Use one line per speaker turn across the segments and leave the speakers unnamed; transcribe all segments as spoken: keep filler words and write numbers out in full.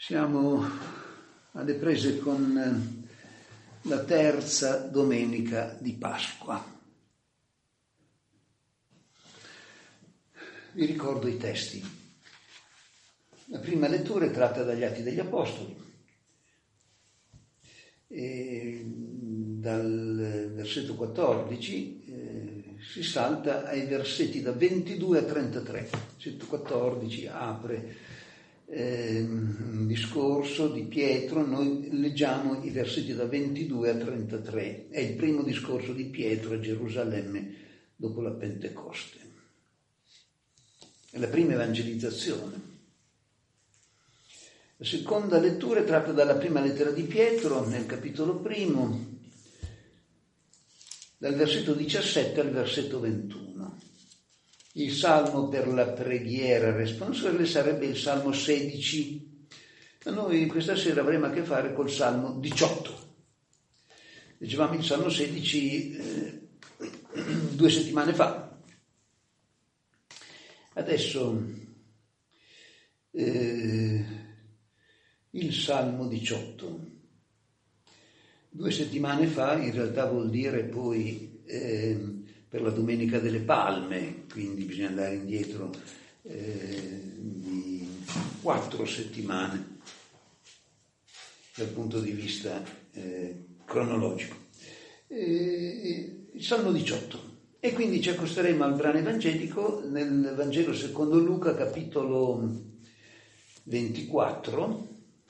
Siamo alle prese con la terza domenica di Pasqua. Vi ricordo i testi. La prima lettura è tratta dagli Atti degli Apostoli, e dal versetto quattordici eh, si salta ai versetti da ventidue a trentatré. Versetto quattordici apre eh, un discorso di Pietro, noi leggiamo i versetti da ventidue a trentatré. È il primo discorso di Pietro a Gerusalemme dopo la Pentecoste. È la prima evangelizzazione. La seconda lettura è tratta dalla prima lettera di Pietro, nel capitolo primo, dal versetto diciassette al versetto ventuno. Il salmo per la preghiera responsoriale sarebbe il salmo sedici. Ma noi questa sera avremo a che fare col salmo diciotto. Leggevamo il salmo sedici eh, due settimane fa. Adesso eh, il Salmo diciotto. Due settimane fa, in realtà vuol dire poi eh, per la Domenica delle Palme, quindi bisogna andare indietro eh, di quattro settimane dal punto di vista eh, cronologico. Eh, il Salmo diciotto. E quindi ci accosteremo al brano evangelico nel Vangelo secondo Luca, capitolo ventiquattro,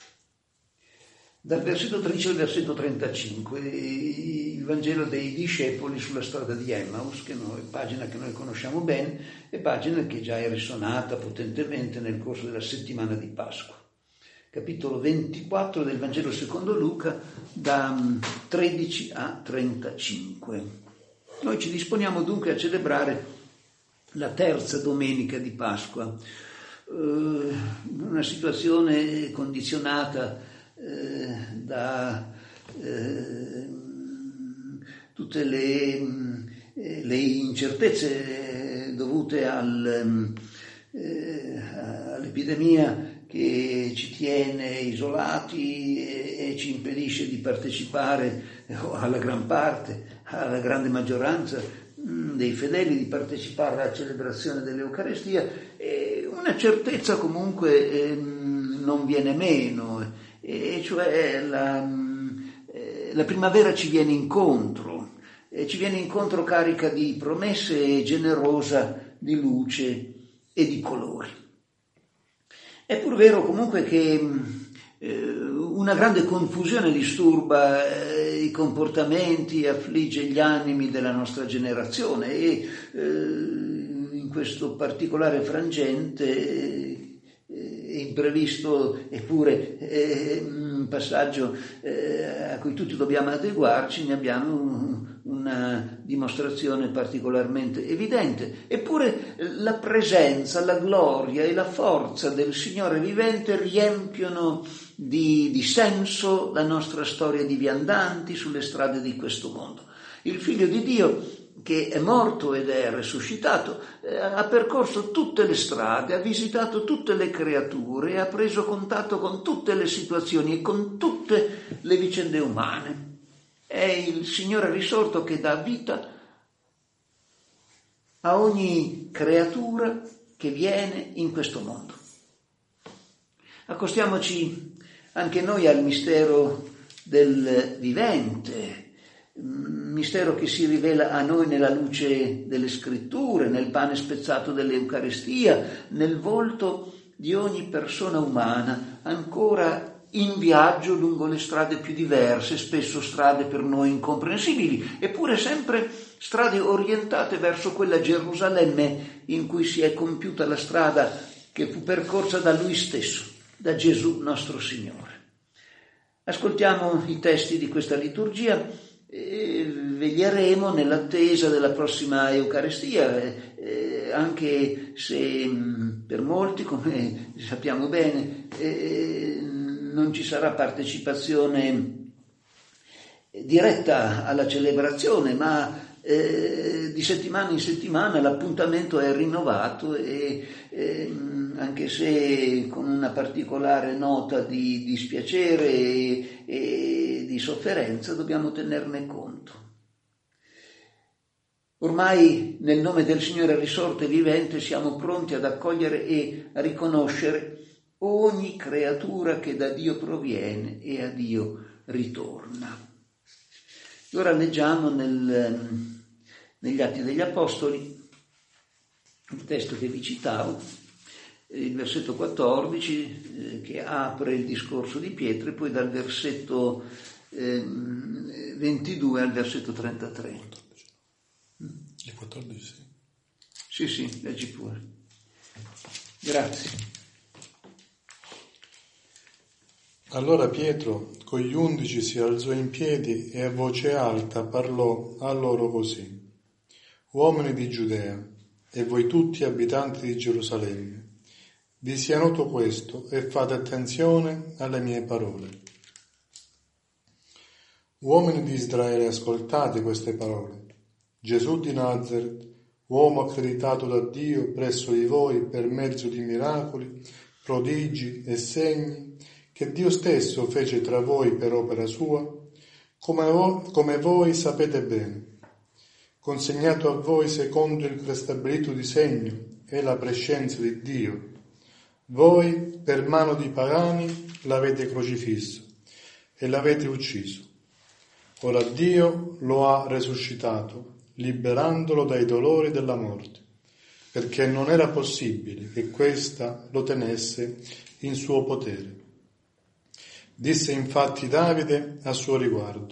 dal versetto tredici al versetto trentacinque, il Vangelo dei discepoli sulla strada di Emmaus, che noi, pagina che noi conosciamo bene, e pagina che già è risuonata potentemente nel corso della settimana di Pasqua. Capitolo ventiquattro del Vangelo secondo Luca, da tredici a trentacinque. Noi ci disponiamo dunque a celebrare la terza domenica di Pasqua, eh, una situazione condizionata eh, da eh, tutte le, le incertezze dovute al, eh, all'epidemia che ci tiene isolati e, e ci impedisce di partecipare alla gran parte, alla grande maggioranza dei fedeli di partecipare alla celebrazione dell'Eucarestia, e una certezza comunque eh, non viene meno, e cioè la, eh, la primavera ci viene incontro, e ci viene incontro carica di promesse e generosa di luce e di colori. È pur vero comunque che eh, una grande confusione disturba eh, i comportamenti, affligge gli animi della nostra generazione, e eh, in questo particolare frangente eh, imprevisto, eppure eh, un passaggio eh, a cui tutti dobbiamo adeguarci, ne abbiamo un, una dimostrazione particolarmente evidente. Eppure la presenza, la gloria e la forza del Signore vivente riempiono di, di senso la nostra storia di viandanti sulle strade di questo mondo. Il Figlio di Dio, che è morto ed è risuscitato, eh, ha percorso tutte le strade, ha visitato tutte le creature e ha preso contatto con tutte le situazioni e con tutte le vicende umane. È il Signore risorto che dà vita a ogni creatura che viene in questo mondo. Accostiamoci anche noi al mistero del vivente, mistero che si rivela a noi nella luce delle scritture, nel pane spezzato dell'Eucarestia, nel volto di ogni persona umana, ancora in viaggio lungo le strade più diverse, spesso strade per noi incomprensibili, eppure sempre strade orientate verso quella Gerusalemme in cui si è compiuta la strada che fu percorsa da Lui stesso, da Gesù nostro Signore. Ascoltiamo i testi di questa liturgia e veglieremo nell'attesa della prossima Eucaristia, eh, anche se mh, per molti, come sappiamo bene, eh, non ci sarà partecipazione diretta alla celebrazione, ma eh, di settimana in settimana l'appuntamento è rinnovato e eh, anche se con una particolare nota di dispiacere e, e di sofferenza, dobbiamo tenerne conto. Ormai nel nome del Signore risorto e vivente siamo pronti ad accogliere e a riconoscere ogni creatura che da Dio proviene e a Dio ritorna. E ora leggiamo nel, negli Atti degli Apostoli, il testo che vi citavo, il versetto quattordici eh, che apre il discorso di Pietro, e poi dal versetto eh, ventidue al versetto trentatré.
Il quattordici, sì.
Sì, sì, leggi pure. Grazie.
Allora Pietro con gli undici si alzò in piedi e a voce alta parlò a loro così: uomini di Giudea e voi tutti abitanti di Gerusalemme, vi sia noto questo e fate attenzione alle mie parole. Uomini di Israele, ascoltate queste parole. Gesù di Nazaret, uomo accreditato da Dio presso di voi per mezzo di miracoli, prodigi e segni, che Dio stesso fece tra voi per opera sua, come voi, come voi sapete bene, consegnato a voi secondo il prestabilito disegno e la prescienza di Dio. Voi, per mano di pagani, l'avete crocifisso e l'avete ucciso. Ora Dio lo ha resuscitato, liberandolo dai dolori della morte, perché non era possibile che questa lo tenesse in suo potere. Disse infatti Davide a suo riguardo: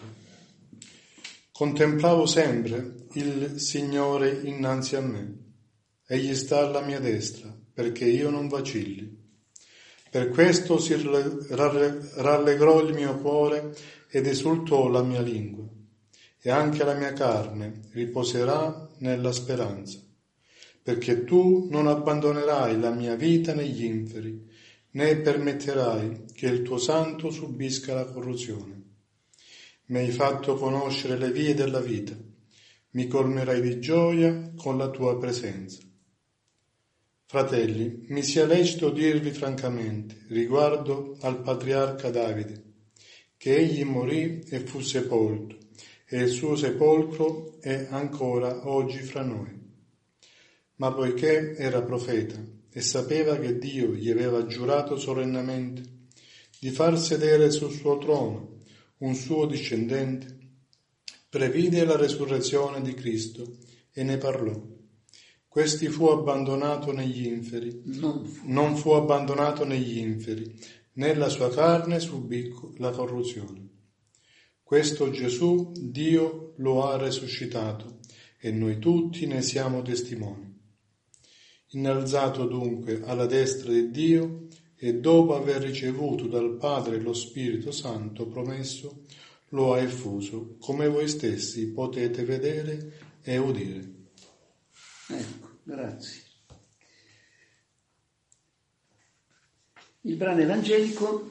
contemplavo sempre il Signore innanzi a me, egli sta alla mia destra, perché io non vacilli. Per questo si rallegrò il mio cuore ed esultò la mia lingua, e anche la mia carne riposerà nella speranza, perché tu non abbandonerai la mia vita negli inferi, né permetterai che il tuo santo subisca la corruzione. Mi hai fatto conoscere le vie della vita, mi colmerai di gioia con la tua presenza. Fratelli, mi sia lecito dirvi francamente riguardo al patriarca Davide, che egli morì e fu sepolto, e il suo sepolcro è ancora oggi fra noi. Ma poiché era profeta e sapeva che Dio gli aveva giurato solennemente di far sedere sul suo trono un suo discendente, previde la resurrezione di Cristo e ne parlò. Questi fu abbandonato negli inferi,
Non fu.
non fu abbandonato negli inferi, né la sua carne subì la corruzione. Questo Gesù Dio lo ha resuscitato e noi tutti ne siamo testimoni. Innalzato dunque alla destra di Dio e dopo aver ricevuto dal Padre lo Spirito Santo promesso, lo ha effuso, come voi stessi potete vedere e udire.
Ecco, grazie. Il brano evangelico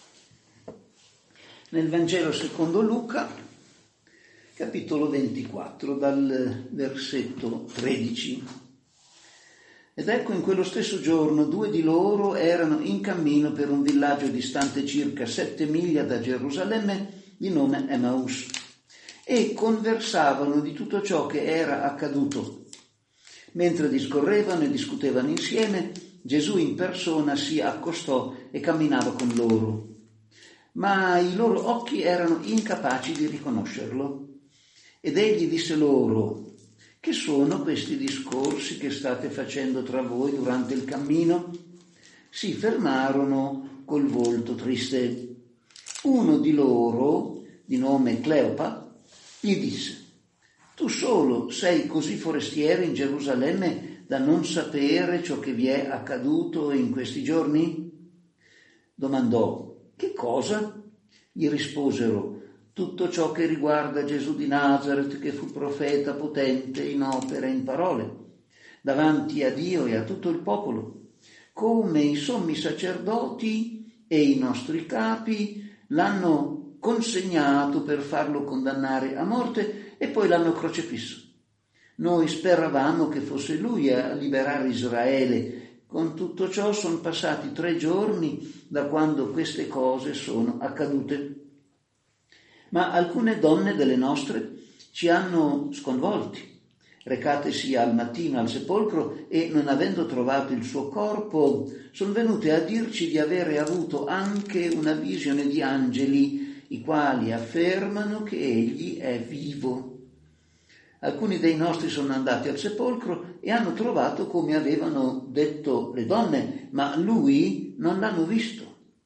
nel Vangelo secondo Luca, capitolo ventiquattro, dal versetto tredici. Ed ecco, in quello stesso giorno due di loro erano in cammino per un villaggio distante circa sette miglia da Gerusalemme, di nome Emmaus, e conversavano di tutto ciò che era accaduto. Mentre discorrevano e discutevano insieme, Gesù in persona si accostò e camminava con loro. Ma i loro occhi erano incapaci di riconoscerlo. Ed egli disse loro: che sono questi discorsi che state facendo tra voi durante il cammino? Si fermarono col volto triste. Uno di loro, di nome Cleopa, gli disse: tu solo sei così forestiero in Gerusalemme da non sapere ciò che vi è accaduto in questi giorni? Domandò: che cosa? Gli risposero: tutto ciò che riguarda Gesù di Nazaret, che fu profeta potente in opera e in parole, davanti a Dio e a tutto il popolo, come i sommi sacerdoti e i nostri capi l'hanno consegnato per farlo condannare a morte e poi l'hanno crocefisso. Noi speravamo che fosse lui a liberare Israele. Con tutto ciò sono passati tre giorni da quando queste cose sono accadute. Ma alcune donne delle nostre ci hanno sconvolti. Recatesi al mattino al sepolcro e, non avendo trovato il suo corpo, sono venute a dirci di avere avuto anche una visione di angeli, i quali affermano che egli è vivo. Alcuni dei nostri sono andati al sepolcro e hanno trovato come avevano detto le donne, ma lui non l'hanno visto.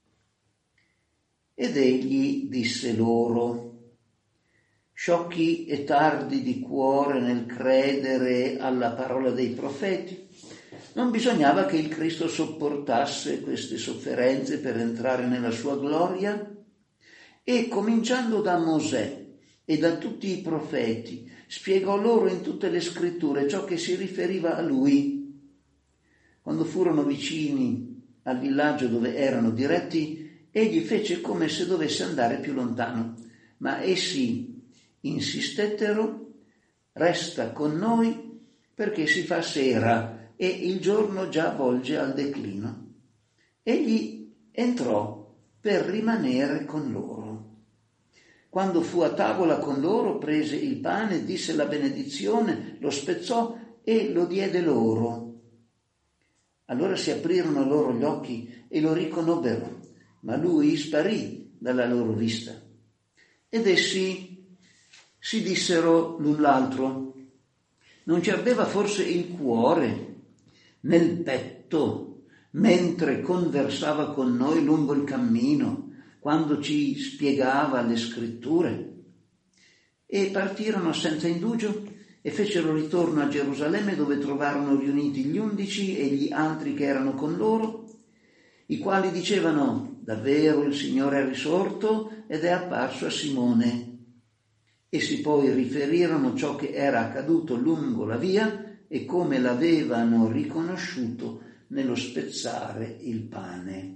Ed egli disse loro: sciocchi e tardi di cuore nel credere alla parola dei profeti, non bisognava che il Cristo sopportasse queste sofferenze per entrare nella sua gloria? E cominciando da Mosè e da tutti i profeti, spiegò loro in tutte le scritture ciò che si riferiva a lui. Quando furono vicini al villaggio dove erano diretti, egli fece come se dovesse andare più lontano, ma essi insistettero: resta con noi perché si fa sera e il giorno già volge al declino. Egli entrò per rimanere con loro. Quando fu a tavola con loro, prese il pane, disse la benedizione, lo spezzò e lo diede loro. Allora si aprirono loro gli occhi e lo riconobbero, ma lui sparì dalla loro vista. Ed essi si dissero l'un l'altro: non ci ardeva forse il cuore nel petto mentre conversava con noi lungo il cammino, quando ci spiegava le scritture? E partirono senza indugio e fecero ritorno a Gerusalemme, dove trovarono riuniti gli undici e gli altri che erano con loro, i quali dicevano: davvero il Signore è risorto ed è apparso a Simone. Essi poi riferirono ciò che era accaduto lungo la via e come l'avevano riconosciuto nello spezzare il pane.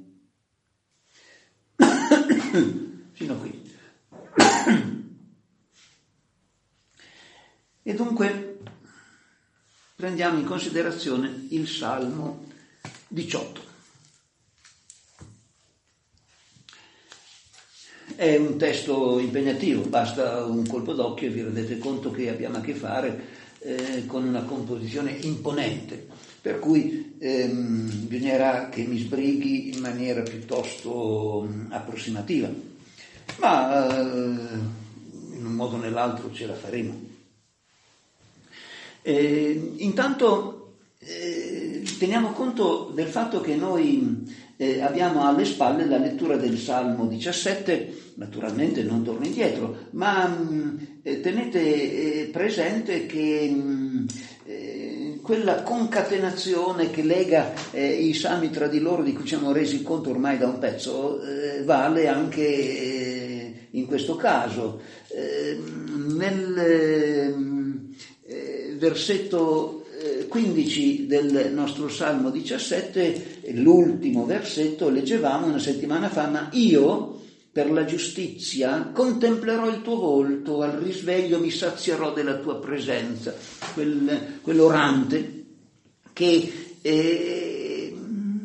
Fino a qui. E dunque prendiamo in considerazione il Salmo diciotto. È un testo impegnativo, basta un colpo d'occhio e vi rendete conto che abbiamo a che fare eh, con una composizione imponente, per cui ehm, bisognerà che mi sbrighi in maniera piuttosto mh, approssimativa, ma eh, in un modo o nell'altro ce la faremo. Eh, intanto eh, teniamo conto del fatto che noi eh, abbiamo alle spalle la lettura del Salmo diciassette. Naturalmente non torno indietro, ma mh, tenete eh, presente che mh, eh, quella concatenazione che lega eh, i salmi tra di loro, di cui ci siamo resi conto ormai da un pezzo, eh, vale anche eh, in questo caso. Eh, nel eh, versetto quindici del nostro Salmo diciassette, l'ultimo versetto, leggevamo una settimana fa: ma io per la giustizia contemplerò il tuo volto, al risveglio mi sazierò della tua presenza. Quel, quell'orante che eh,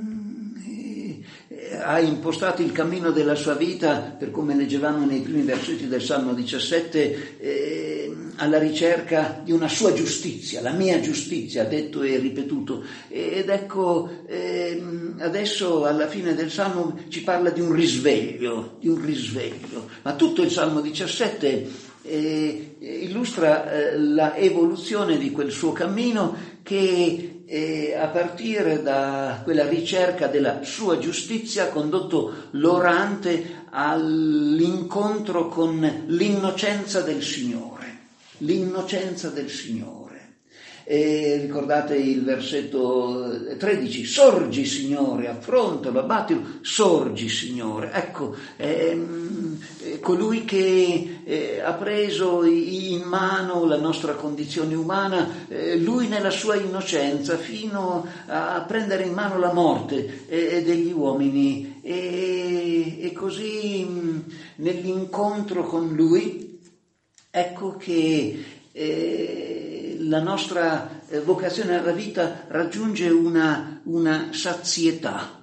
ha impostato il cammino della sua vita, per come leggevamo nei primi versetti del Salmo diciassette, eh, alla ricerca di una sua giustizia, la mia giustizia, detto e ripetuto. Ed ecco, eh, adesso alla fine del Salmo ci parla di un risveglio, di un risveglio. Ma tutto il Salmo diciassette eh, illustra eh, la evoluzione di quel suo cammino che eh, a partire da quella ricerca della sua giustizia ha condotto l'orante all'incontro con l'innocenza del Signore. L'innocenza del Signore. E ricordate il versetto tredici: sorgi Signore, affrontalo, abbattilo, sorgi Signore. Ecco, ehm, colui che eh, ha preso in mano la nostra condizione umana, eh, lui nella sua innocenza, fino a prendere in mano la morte eh, degli uomini, e, e così mh, nell'incontro con lui, ecco che eh, la nostra vocazione alla vita raggiunge una, una sazietà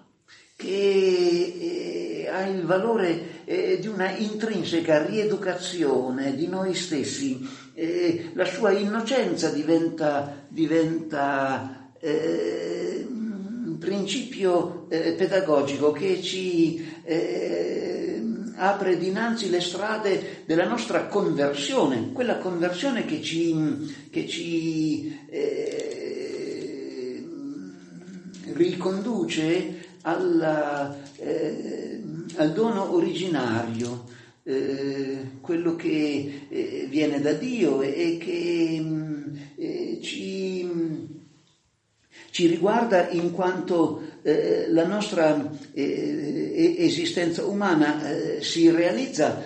che ha il valore di una intrinseca rieducazione di noi stessi. La sua innocenza diventa, diventa eh, un principio eh, pedagogico che ci eh, apre dinanzi le strade della nostra conversione, quella conversione che ci, che ci eh, riconduce alla, eh, al dono originario, eh, quello che eh, viene da Dio e che eh, ci, ci riguarda in quanto eh, la nostra eh, esistenza umana eh, si realizza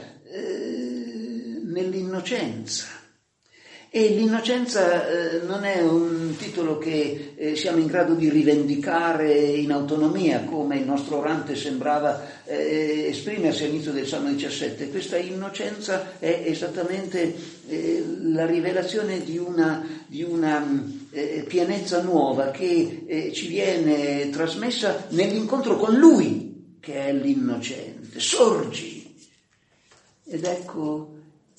eh, nell'innocenza. E l'innocenza eh, non è un titolo che eh, siamo in grado di rivendicare in autonomia, come il nostro orante sembrava eh, esprimersi all'inizio del Salmo diciassette. Questa innocenza è esattamente eh, la rivelazione di una, di una eh, pienezza nuova che eh, ci viene trasmessa nell'incontro con Lui, che è l'innocente. Sorgi! Ed ecco,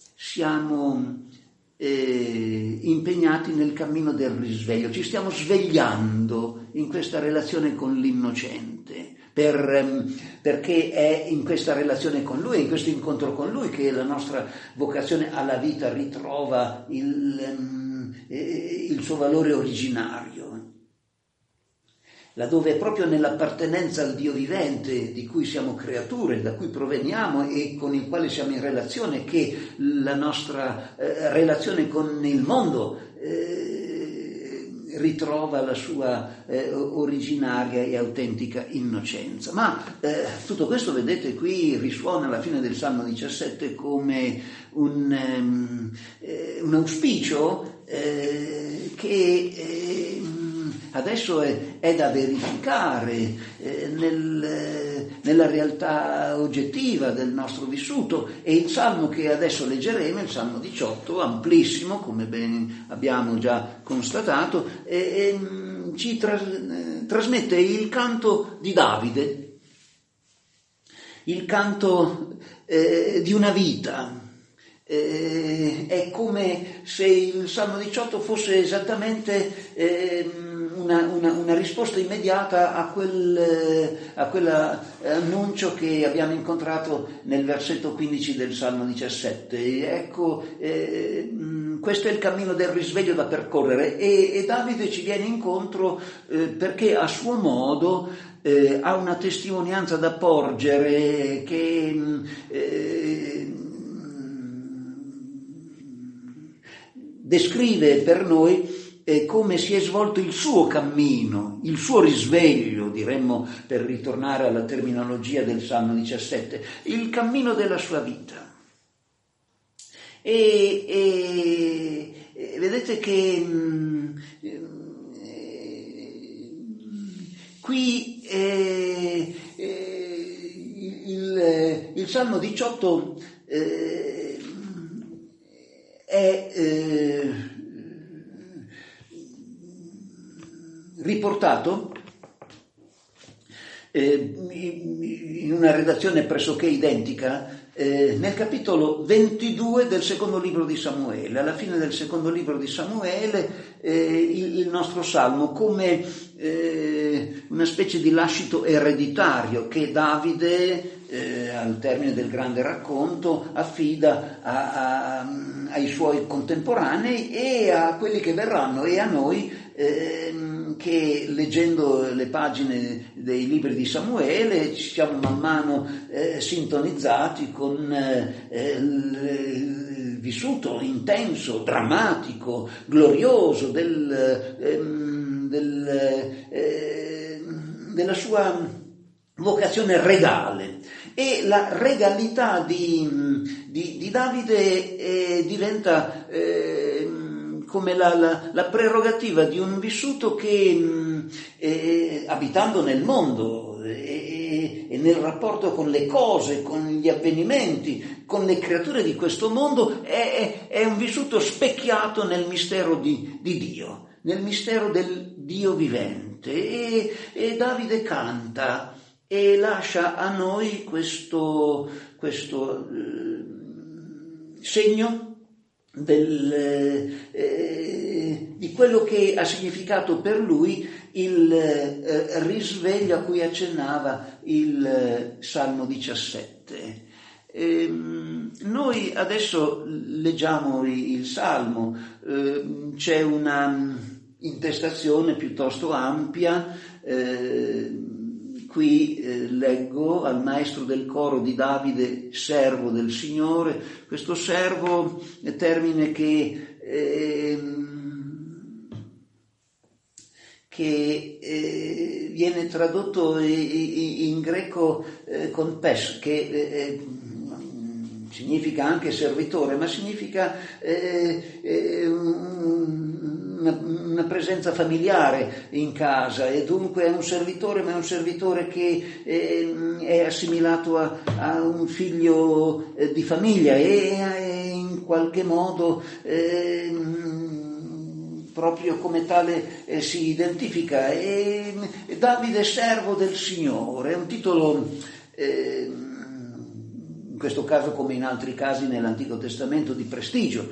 siamo Eh, impegnati nel cammino del risveglio, ci stiamo svegliando in questa relazione con l'innocente, per, ehm, perché è in questa relazione con Lui, in questo incontro con Lui, che la nostra vocazione alla vita ritrova il, ehm, eh, il suo valore originario. Laddove è proprio nell'appartenenza al Dio vivente, di cui siamo creature, da cui proveniamo e con il quale siamo in relazione, che la nostra eh, relazione con il mondo eh, ritrova la sua eh, originaria e autentica innocenza. Ma eh, tutto questo, vedete, qui risuona alla fine del Salmo diciassette come un, um, eh, un auspicio eh, che eh, adesso è, è da verificare eh, nel, eh, nella realtà oggettiva del nostro vissuto, e il Salmo che adesso leggeremo, il Salmo diciotto, amplissimo, come ben abbiamo già constatato, eh, eh, ci tras, eh, trasmette il canto di Davide, il canto eh, di una vita. Eh, è come se il Salmo diciotto fosse esattamente eh, una, una, una risposta immediata a quel a quell'annuncio che abbiamo incontrato nel versetto quindici del Salmo diciassette. Ecco, eh, questo è il cammino del risveglio da percorrere, e, e Davide ci viene incontro eh, perché a suo modo eh, ha una testimonianza da porgere che eh, descrive per noi eh, come si è svolto il suo cammino, il suo risveglio, diremmo, per ritornare alla terminologia del Salmo diciassette, il cammino della sua vita. E, e, e vedete che mh, eh, qui eh, eh, il, il Salmo diciotto eh, è eh, riportato eh, in una redazione pressoché identica eh, nel capitolo ventidue del secondo libro di Samuele. Alla fine del secondo libro di Samuele eh, il, il nostro salmo come eh, una specie di lascito ereditario che Davide Eh, al termine del grande racconto affida a, a, ai suoi contemporanei e a quelli che verranno, e a noi eh, che leggendo le pagine dei libri di Samuele ci siamo man mano eh, sintonizzati con eh, il, il vissuto intenso, drammatico, glorioso del, eh, del, eh, della sua vocazione regale. E la regalità di, di, di Davide eh, diventa eh, come la, la, la prerogativa di un vissuto che, eh, abitando nel mondo, eh, e, e nel rapporto con le cose, con gli avvenimenti, con le creature di questo mondo, è, è, è un vissuto specchiato nel mistero di, di Dio, nel mistero del Dio vivente. E, e Davide canta e lascia a noi questo, questo eh, segno del, eh, di quello che ha significato per lui il eh, risveglio a cui accennava il eh, Salmo diciassette. Eh, noi adesso leggiamo il, il Salmo, eh, c'è una intestazione piuttosto ampia. eh, Qui eh, leggo al maestro del coro di Davide, servo del Signore. Questo servo è termine che, eh, che eh, viene tradotto in greco eh, con pes, che eh, significa anche servitore, ma significa eh, eh, una, una presenza familiare in casa, e dunque è un servitore, ma è un servitore che eh, è assimilato a, a un figlio eh, di famiglia e, e in qualche modo eh, proprio come tale eh, si identifica. E, e Davide servo del Signore è un titolo eh, in questo caso come in altri casi nell'Antico Testamento di prestigio,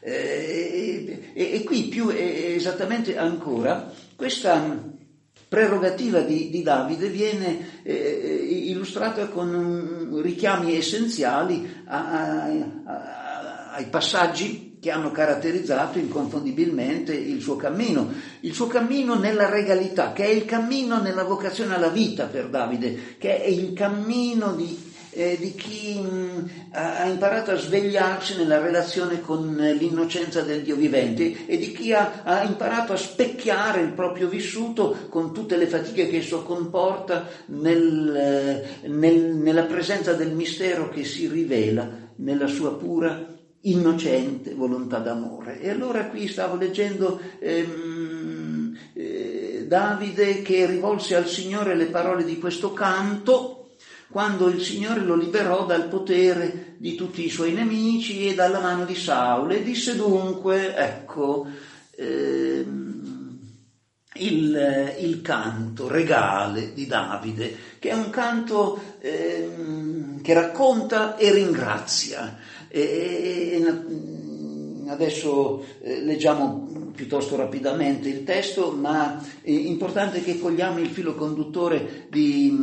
eh, e, e qui più eh, esattamente ancora questa prerogativa di, di Davide viene eh, illustrata con richiami essenziali a, a, a, ai passaggi che hanno caratterizzato inconfondibilmente il suo cammino, il suo cammino nella regalità, che è il cammino nella vocazione alla vita per Davide, che è il cammino di Eh, di chi mh, ha imparato a svegliarsi nella relazione con eh, l'innocenza del Dio vivente, e di chi ha, ha imparato a specchiare il proprio vissuto con tutte le fatiche che esso comporta nel, eh, nel, nella presenza del mistero che si rivela nella sua pura innocente volontà d'amore. E allora qui stavo leggendo ehm, eh, Davide che rivolse al Signore le parole di questo canto quando il Signore lo liberò dal potere di tutti i suoi nemici e dalla mano di Saul, e disse dunque, ecco, ehm, il, il canto regale di Davide, che è un canto ehm, che racconta e ringrazia. E, e, adesso eh, leggiamo piuttosto rapidamente il testo, ma è importante che cogliamo il filo conduttore di,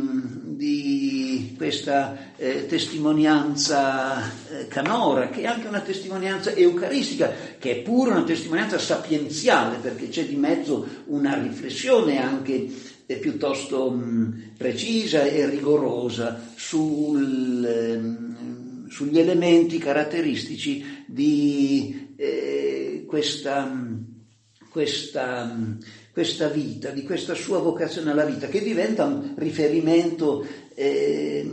di questa eh, testimonianza eh, canora, che è anche una testimonianza eucaristica, che è pure una testimonianza sapienziale, perché c'è di mezzo una riflessione anche eh, piuttosto mh, precisa e rigorosa sul, eh, sugli elementi caratteristici di eh, questa Questa, questa vita, di questa sua vocazione alla vita, che diventa un riferimento eh,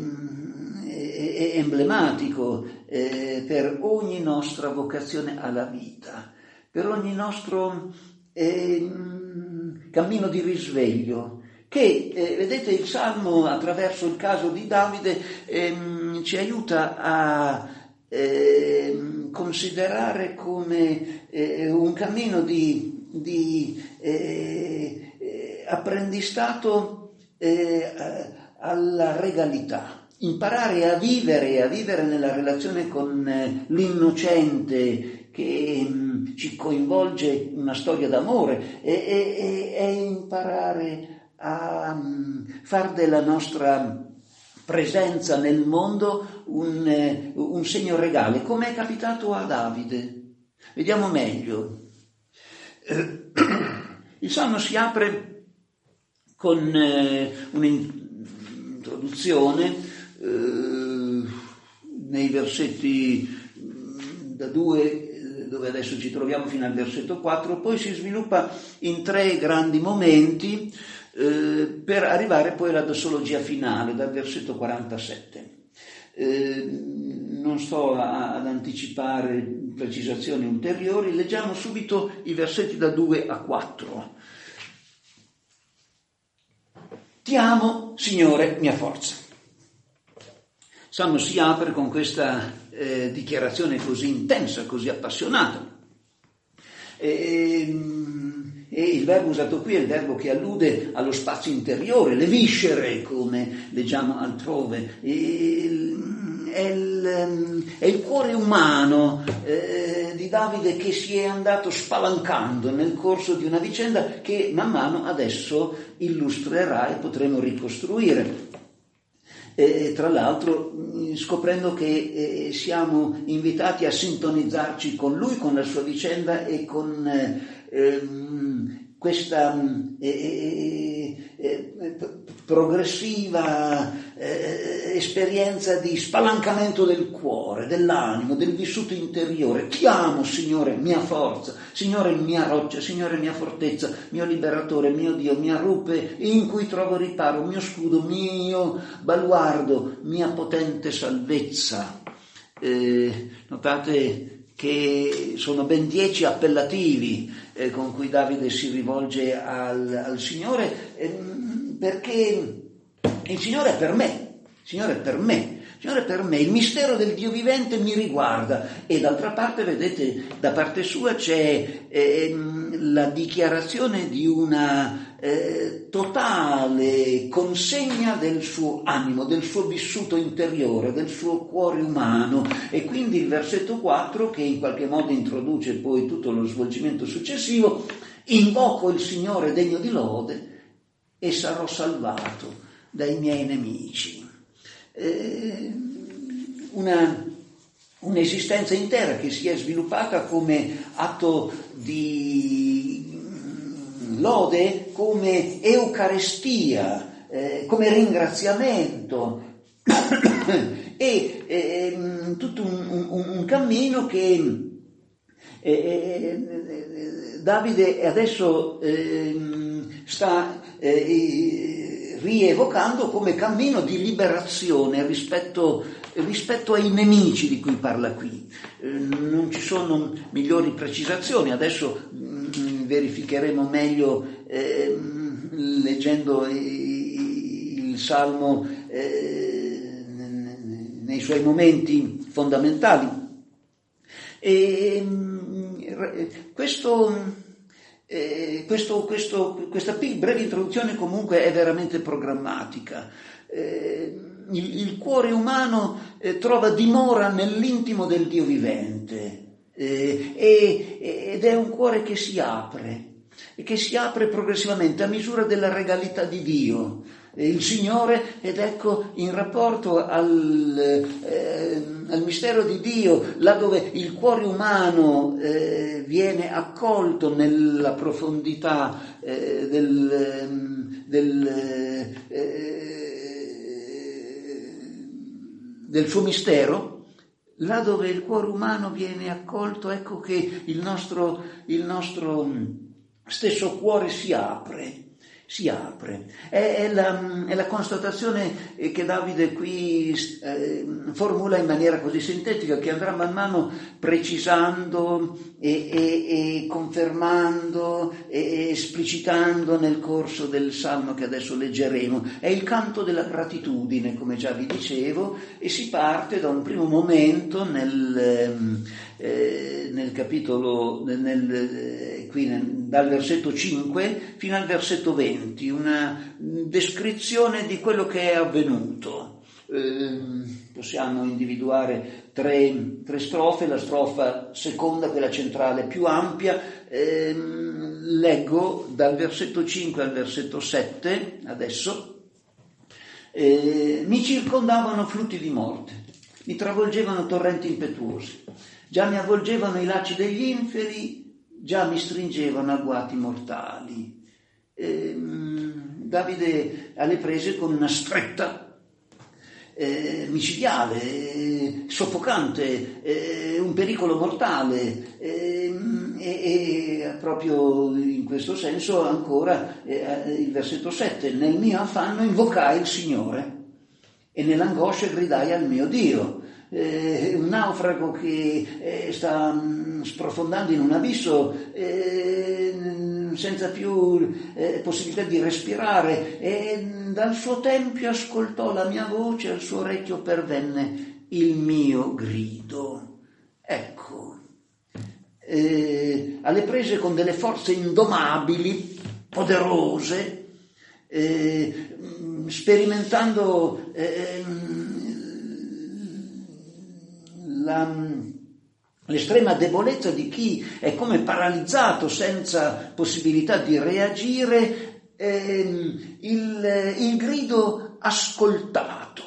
eh, emblematico eh, per ogni nostra vocazione alla vita, per ogni nostro eh, cammino di risveglio, che, eh, vedete, il Salmo, attraverso il caso di Davide, eh, ci aiuta a eh, considerare come eh, un cammino di di eh, eh, apprendistato eh, alla regalità, imparare a vivere, a vivere nella relazione con eh, l'innocente che mh, ci coinvolge in una storia d'amore, e, e, e imparare a mh, far della nostra presenza nel mondo un, eh, un segno regale, come è capitato a Davide. Vediamo meglio. Il Salmo si apre con eh, un'introduzione eh, nei versetti da due, dove adesso ci troviamo, fino al versetto quattro, poi si sviluppa in tre grandi momenti eh, per arrivare poi alla dossologia finale, dal versetto quarantasette. Eh, non sto a, ad anticipare precisazioni ulteriori, leggiamo subito i versetti da due a quattro. Ti amo, Signore, mia forza. Salmo si apre con questa eh, dichiarazione così intensa, così appassionata. E, e il verbo usato qui è il verbo che allude allo spazio interiore, le viscere, come leggiamo altrove. E, È il, è il cuore umano eh, di Davide che si è andato spalancando nel corso di una vicenda che man mano adesso illustrerà e potremo ricostruire. E, tra l'altro scoprendo che eh, siamo invitati a sintonizzarci con lui, con la sua vicenda e con eh, questa eh, eh, progressiva eh, esperienza di spalancamento del cuore, dell'animo, del vissuto interiore. Ti amo, Signore, mia forza, Signore, mia roccia, Signore, mia fortezza, mio liberatore, mio Dio, mia rupe in cui trovo riparo, mio scudo, mio baluardo, mia potente salvezza. Eh, notate che sono ben dieci appellativi eh, con cui Davide si rivolge al, al Signore, eh, perché il Signore è per me, il Signore è per me, il Signore è per me, il mistero del Dio vivente mi riguarda. E d'altra parte, vedete, da parte sua c'è eh, la dichiarazione di una eh, totale consegna del suo animo, del suo vissuto interiore, del suo cuore umano. E quindi il versetto quattro, che in qualche modo introduce poi tutto lo svolgimento successivo: invoco il Signore degno di lode e sarò salvato dai miei nemici. Eh, una, un'esistenza intera che si è sviluppata come atto di lode, come eucaristia, eh, come ringraziamento e eh, tutto un, un, un cammino che eh, Davide adesso eh, sta eh, rievocando come cammino di liberazione rispetto, rispetto ai nemici di cui parla qui. Eh, non ci sono migliori precisazioni, adesso mh, verificheremo meglio eh, leggendo il, il Salmo eh, nei suoi momenti fondamentali. E questo Eh, questo, questo, questa breve introduzione comunque è veramente programmatica. Eh, il, il cuore umano eh, trova dimora nell'intimo del Dio vivente eh, e, ed è un cuore che si apre e che si apre progressivamente a misura della regalità di Dio. Eh, il Signore, ed ecco, in rapporto al, eh, al mistero di Dio, là dove il cuore umano eh, viene accolto nella profondità eh, del, del, eh, del suo mistero, là dove il cuore umano viene accolto, ecco che il nostro, il nostro stesso cuore si apre. Si apre. È, è, la, è la constatazione che Davide qui eh, formula in maniera così sintetica, che andrà man mano precisando e, e, e confermando e esplicitando nel corso del Salmo che adesso leggeremo. È il canto della gratitudine, come già vi dicevo, e si parte da un primo momento nel, eh, nel capitolo, nel, eh, qui nel, dal versetto cinque fino al versetto venti, una descrizione di quello che è avvenuto. Eh, possiamo individuare tre, tre strofe, la strofa seconda, quella centrale più ampia. Eh, leggo dal versetto cinque al versetto sette adesso. Eh, mi circondavano flutti di morte, mi travolgevano torrenti impetuosi, già mi avvolgevano i lacci degli inferi, già mi stringevano agguati mortali. Eh, Davide alle prese con una stretta eh, micidiale, eh, soffocante, eh, un pericolo mortale, eh, e, e proprio in questo senso ancora eh, il versetto sette: nel mio affanno invocai il Signore e nell'angoscia gridai al mio Dio. eh, un naufrago che eh, sta mh, sprofondando in un abisso eh, senza più eh, possibilità di respirare, e dal suo tempio ascoltò la mia voce, al suo orecchio pervenne il mio grido. Ecco, eh, alle prese con delle forze indomabili, poderose, eh, sperimentando eh, la, l'estrema debolezza di chi è come paralizzato senza possibilità di reagire, eh, il, il grido ascoltato.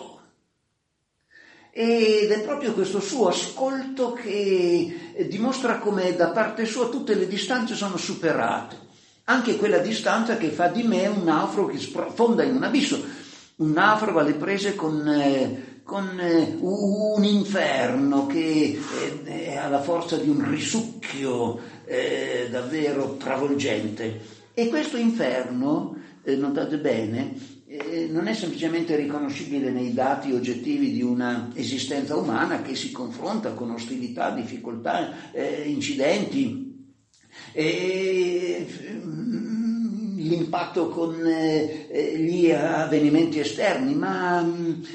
Ed è proprio questo suo ascolto che dimostra come da parte sua tutte le distanze sono superate, anche quella distanza che fa di me un naufrago che sprofonda in un abisso, un naufrago alle prese con, eh, con eh, un inferno che eh, ha la forza di un risucchio eh, davvero travolgente. E questo inferno, eh, notate bene, Eh, non è semplicemente riconoscibile nei dati oggettivi di una esistenza umana che si confronta con ostilità, difficoltà, eh, incidenti, eh, l'impatto con eh, gli avvenimenti esterni, ma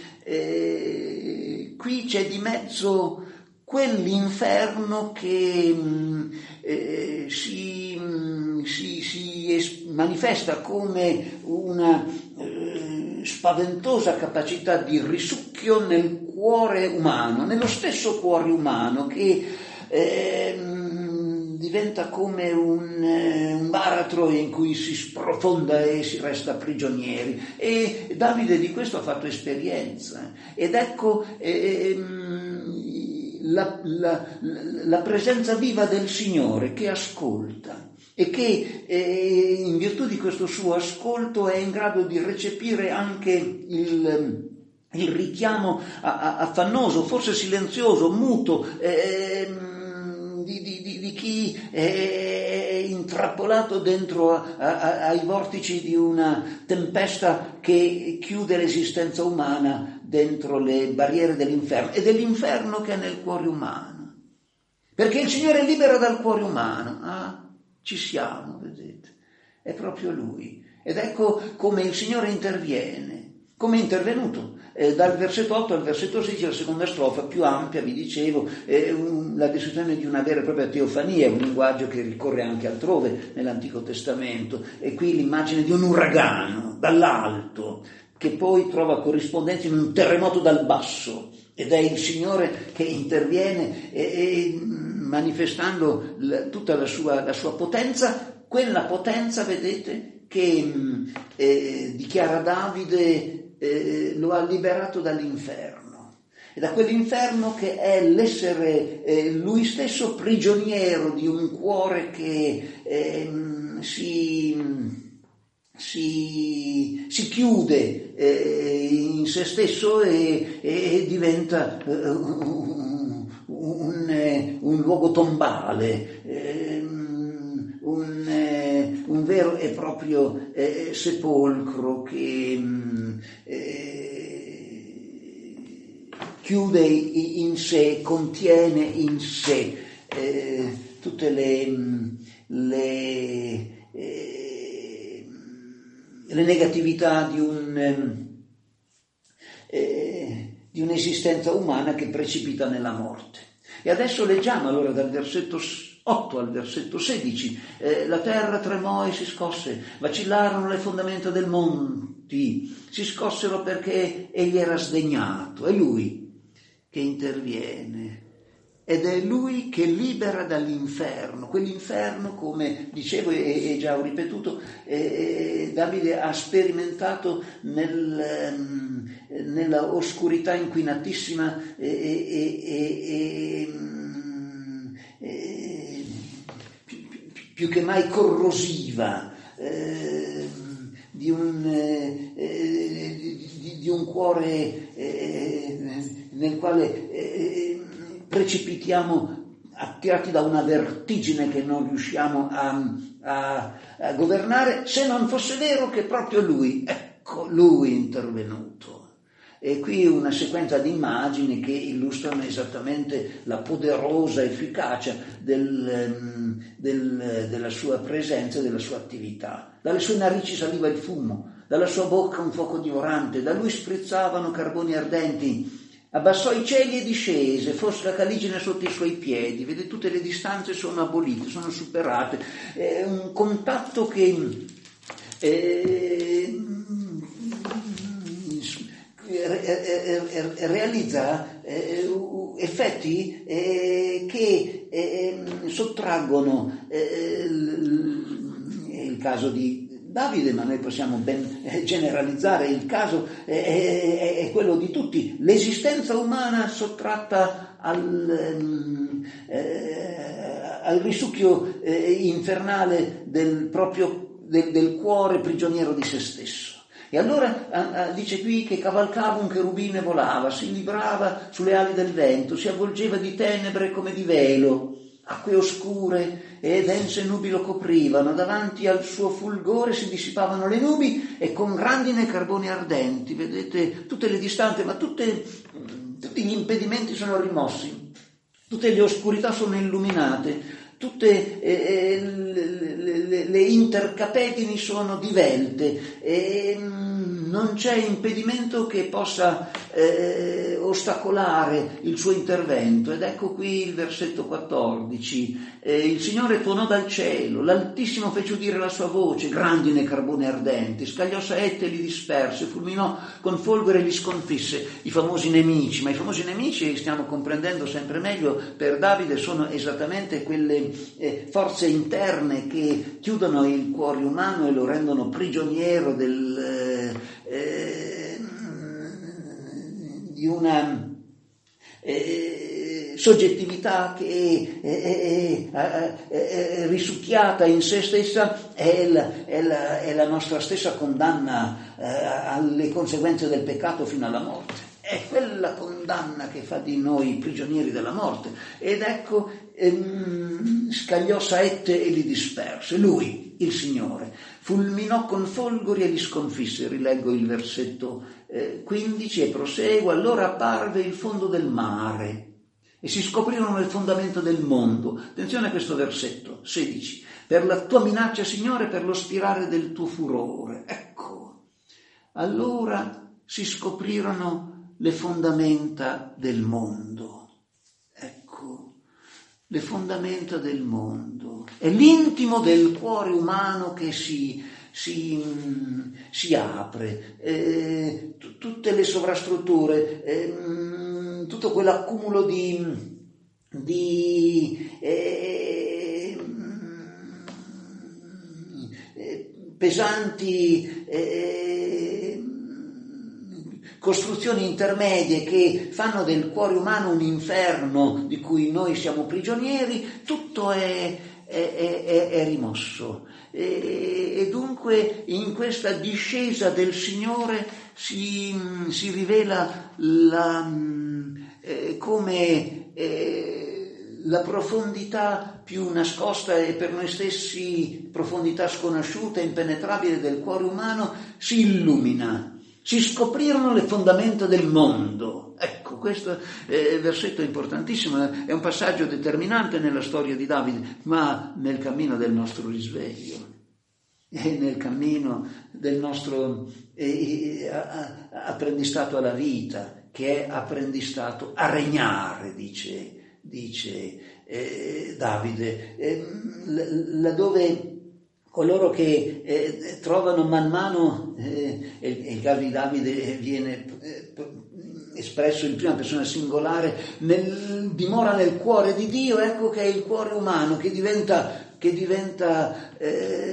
eh, qui c'è di mezzo quell'inferno che eh, si, si, si es- manifesta come una eh, spaventosa capacità di risucchio nel cuore umano, nello stesso cuore umano che eh, diventa come un, eh, un baratro in cui si sprofonda e si resta prigionieri. E Davide di questo ha fatto esperienza, ed ecco eh, La, la, la presenza viva del Signore che ascolta e che eh, in virtù di questo suo ascolto è in grado di recepire anche il, il richiamo a, a, affannoso, forse silenzioso, muto, eh, di, di, di chi è intrappolato dentro a, a, ai vortici di una tempesta che chiude l'esistenza umana dentro le barriere dell'inferno, e dell'inferno che è nel cuore umano. Perché il Signore libera dal cuore umano. Ah, ci siamo, vedete. È proprio Lui. Ed ecco come il Signore interviene, come è intervenuto. Eh, dal versetto otto al versetto sedici, la seconda strofa, più ampia, vi dicevo, eh, un, la descrizione di una vera e propria teofania, un linguaggio che ricorre anche altrove nell'Antico Testamento. E qui l'immagine di un uragano dall'alto, che poi trova corrispondenza in un terremoto dal basso, ed è il Signore che interviene e, e manifestando la, tutta la sua, la sua potenza, quella potenza, vedete, che eh, dichiara Davide, eh, lo ha liberato dall'inferno, e da quell'inferno che è l'essere eh, lui stesso prigioniero di un cuore che eh, si... Si, si chiude eh, in se stesso e, e diventa eh, un, un, un luogo tombale, eh, un, eh, un vero e proprio eh, sepolcro che eh, chiude in sé, contiene in sé eh, tutte le, le eh, le negatività di, un, eh, di un'esistenza umana che precipita nella morte. E adesso leggiamo allora dal versetto otto al versetto sedici. Eh, la terra tremò e si scosse, vacillarono le fondamenta del monti, si scossero perché egli era sdegnato. È lui che interviene. Ed è lui che libera dall'inferno, quell'inferno, come dicevo e, e già ho ripetuto, eh, Davide ha sperimentato nel, um, nella oscurità inquinatissima e, e, e, e, più, più che mai corrosiva eh, di, un, eh, di, di un cuore eh, nel quale eh, precipitiamo attirati da una vertigine che non riusciamo a, a, a governare, se non fosse vero che proprio lui, ecco lui intervenuto. E qui una sequenza di immagini che illustrano esattamente la poderosa efficacia del, del, della sua presenza e della sua attività. Dalle sue narici saliva il fumo, dalla sua bocca un fuoco divorante, da lui sprizzavano carboni ardenti. Abbassò i cieli e discese, fosca caligine sotto i suoi piedi. Vede, tutte le distanze sono abolite, sono superate. È un contatto che eh, realizza eh, effetti eh, che eh, sottraggono eh, il caso di Davide, ma noi possiamo ben generalizzare, il caso è, è quello di tutti, l'esistenza umana sottratta al, eh, al risucchio eh, infernale del proprio del, del cuore prigioniero di se stesso. E allora a, a, dice qui che cavalcava un cherubino e volava, si librava sulle ali del vento, si avvolgeva di tenebre come di velo. Acque oscure e dense nubi lo coprivano, davanti al suo fulgore si dissipavano le nubi e con grandine carboni ardenti. Vedete tutte le distanze, ma tutte, tutti gli impedimenti sono rimossi, tutte le oscurità sono illuminate, tutte eh, le, le, le intercapedini sono divelte e non c'è impedimento che possa eh, ostacolare il suo intervento. Ed ecco qui il versetto quattordici. Eh, il Signore tuonò dal cielo, l'Altissimo fece udire la sua voce, grandine carbone ardenti, scagliò saette e li disperse, fulminò con folgore e li sconfisse, i famosi nemici. Ma i famosi nemici, stiamo comprendendo sempre meglio, per Davide sono esattamente quelle eh, forze interne che chiudono il cuore umano e lo rendono prigioniero del eh, Eh, di una eh, soggettività che è, è, è, è risucchiata in se stessa, è la, è la, è la nostra stessa condanna eh, alle conseguenze del peccato fino alla morte. È quella condanna che fa di noi prigionieri della morte. Ed ecco, ehm, scagliò saette e li disperse. Lui, il Signore, fulminò con folgori e li sconfisse. Rileggo il versetto eh, quindici e proseguo. Allora apparve il fondo del mare e si scoprirono il fondamento del mondo. Attenzione a questo versetto sedici. Per la tua minaccia, Signore, per lo spirare del tuo furore. Ecco, allora si scoprirono le fondamenta del mondo. Ecco, le fondamenta del mondo. È l'intimo del cuore umano che si, si, si apre. Eh, t- tutte le sovrastrutture, eh, tutto quell'accumulo di, di eh, eh, pesanti eh, costruzioni intermedie che fanno del cuore umano un inferno di cui noi siamo prigionieri, tutto è, è, è, è rimosso. E, e dunque in questa discesa del Signore si, si rivela la, eh, come eh, la profondità più nascosta e per noi stessi profondità sconosciuta, impenetrabile del cuore umano si illumina. Si scoprirono le fondamenta del mondo. Ecco, questo eh, versetto è importantissimo, è un passaggio determinante nella storia di Davide, ma nel cammino del nostro risveglio, e nel cammino del nostro eh, apprendistato alla vita, che è apprendistato a regnare, dice, dice eh, Davide, eh, laddove coloro che eh, trovano man mano, eh, il caso di Davide viene eh, espresso in prima persona singolare, nel, dimora nel cuore di Dio, ecco che è il cuore umano che diventa, che diventa eh,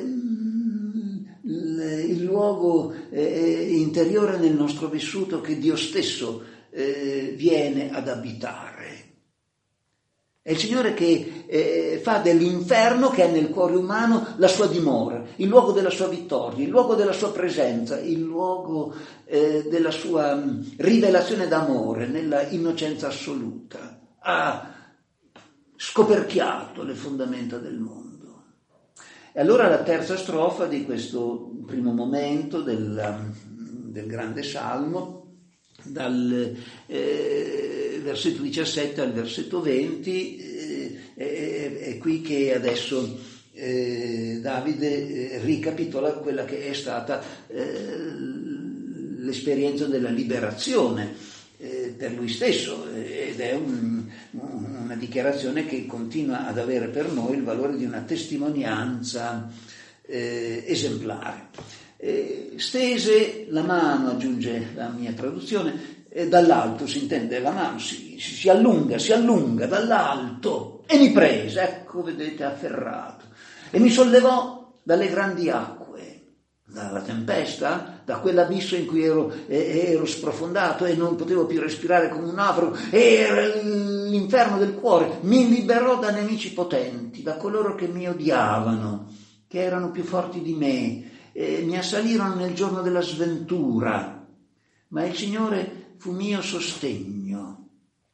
il luogo eh, interiore nel nostro vissuto che Dio stesso eh, viene ad abitare. È il Signore che eh, fa dell'inferno che è nel cuore umano la sua dimora, il luogo della sua vittoria, il luogo della sua presenza, il luogo eh, della sua mh, rivelazione d'amore nella innocenza assoluta. Ha scoperchiato le fondamenta del mondo. E allora la terza strofa di questo primo momento del, del grande salmo dal eh, versetto diciassette al versetto venti, eh, è, è qui che adesso eh, Davide eh, ricapitola quella che è stata eh, l'esperienza della liberazione eh, per lui stesso, ed è un, una dichiarazione che continua ad avere per noi il valore di una testimonianza eh, esemplare. Eh, stese la mano, aggiunge la mia traduzione, e dall'alto si intende la mano, si, si allunga, si allunga dall'alto e mi prese, ecco vedete, afferrato, e mi sollevò dalle grandi acque, dalla tempesta, da quell'abisso in cui ero, eh, ero sprofondato e non potevo più respirare come un afro, era l'inferno del cuore, mi liberò da nemici potenti, da coloro che mi odiavano, che erano più forti di me. Eh, mi assalirono nel giorno della sventura, ma il Signore fu mio sostegno.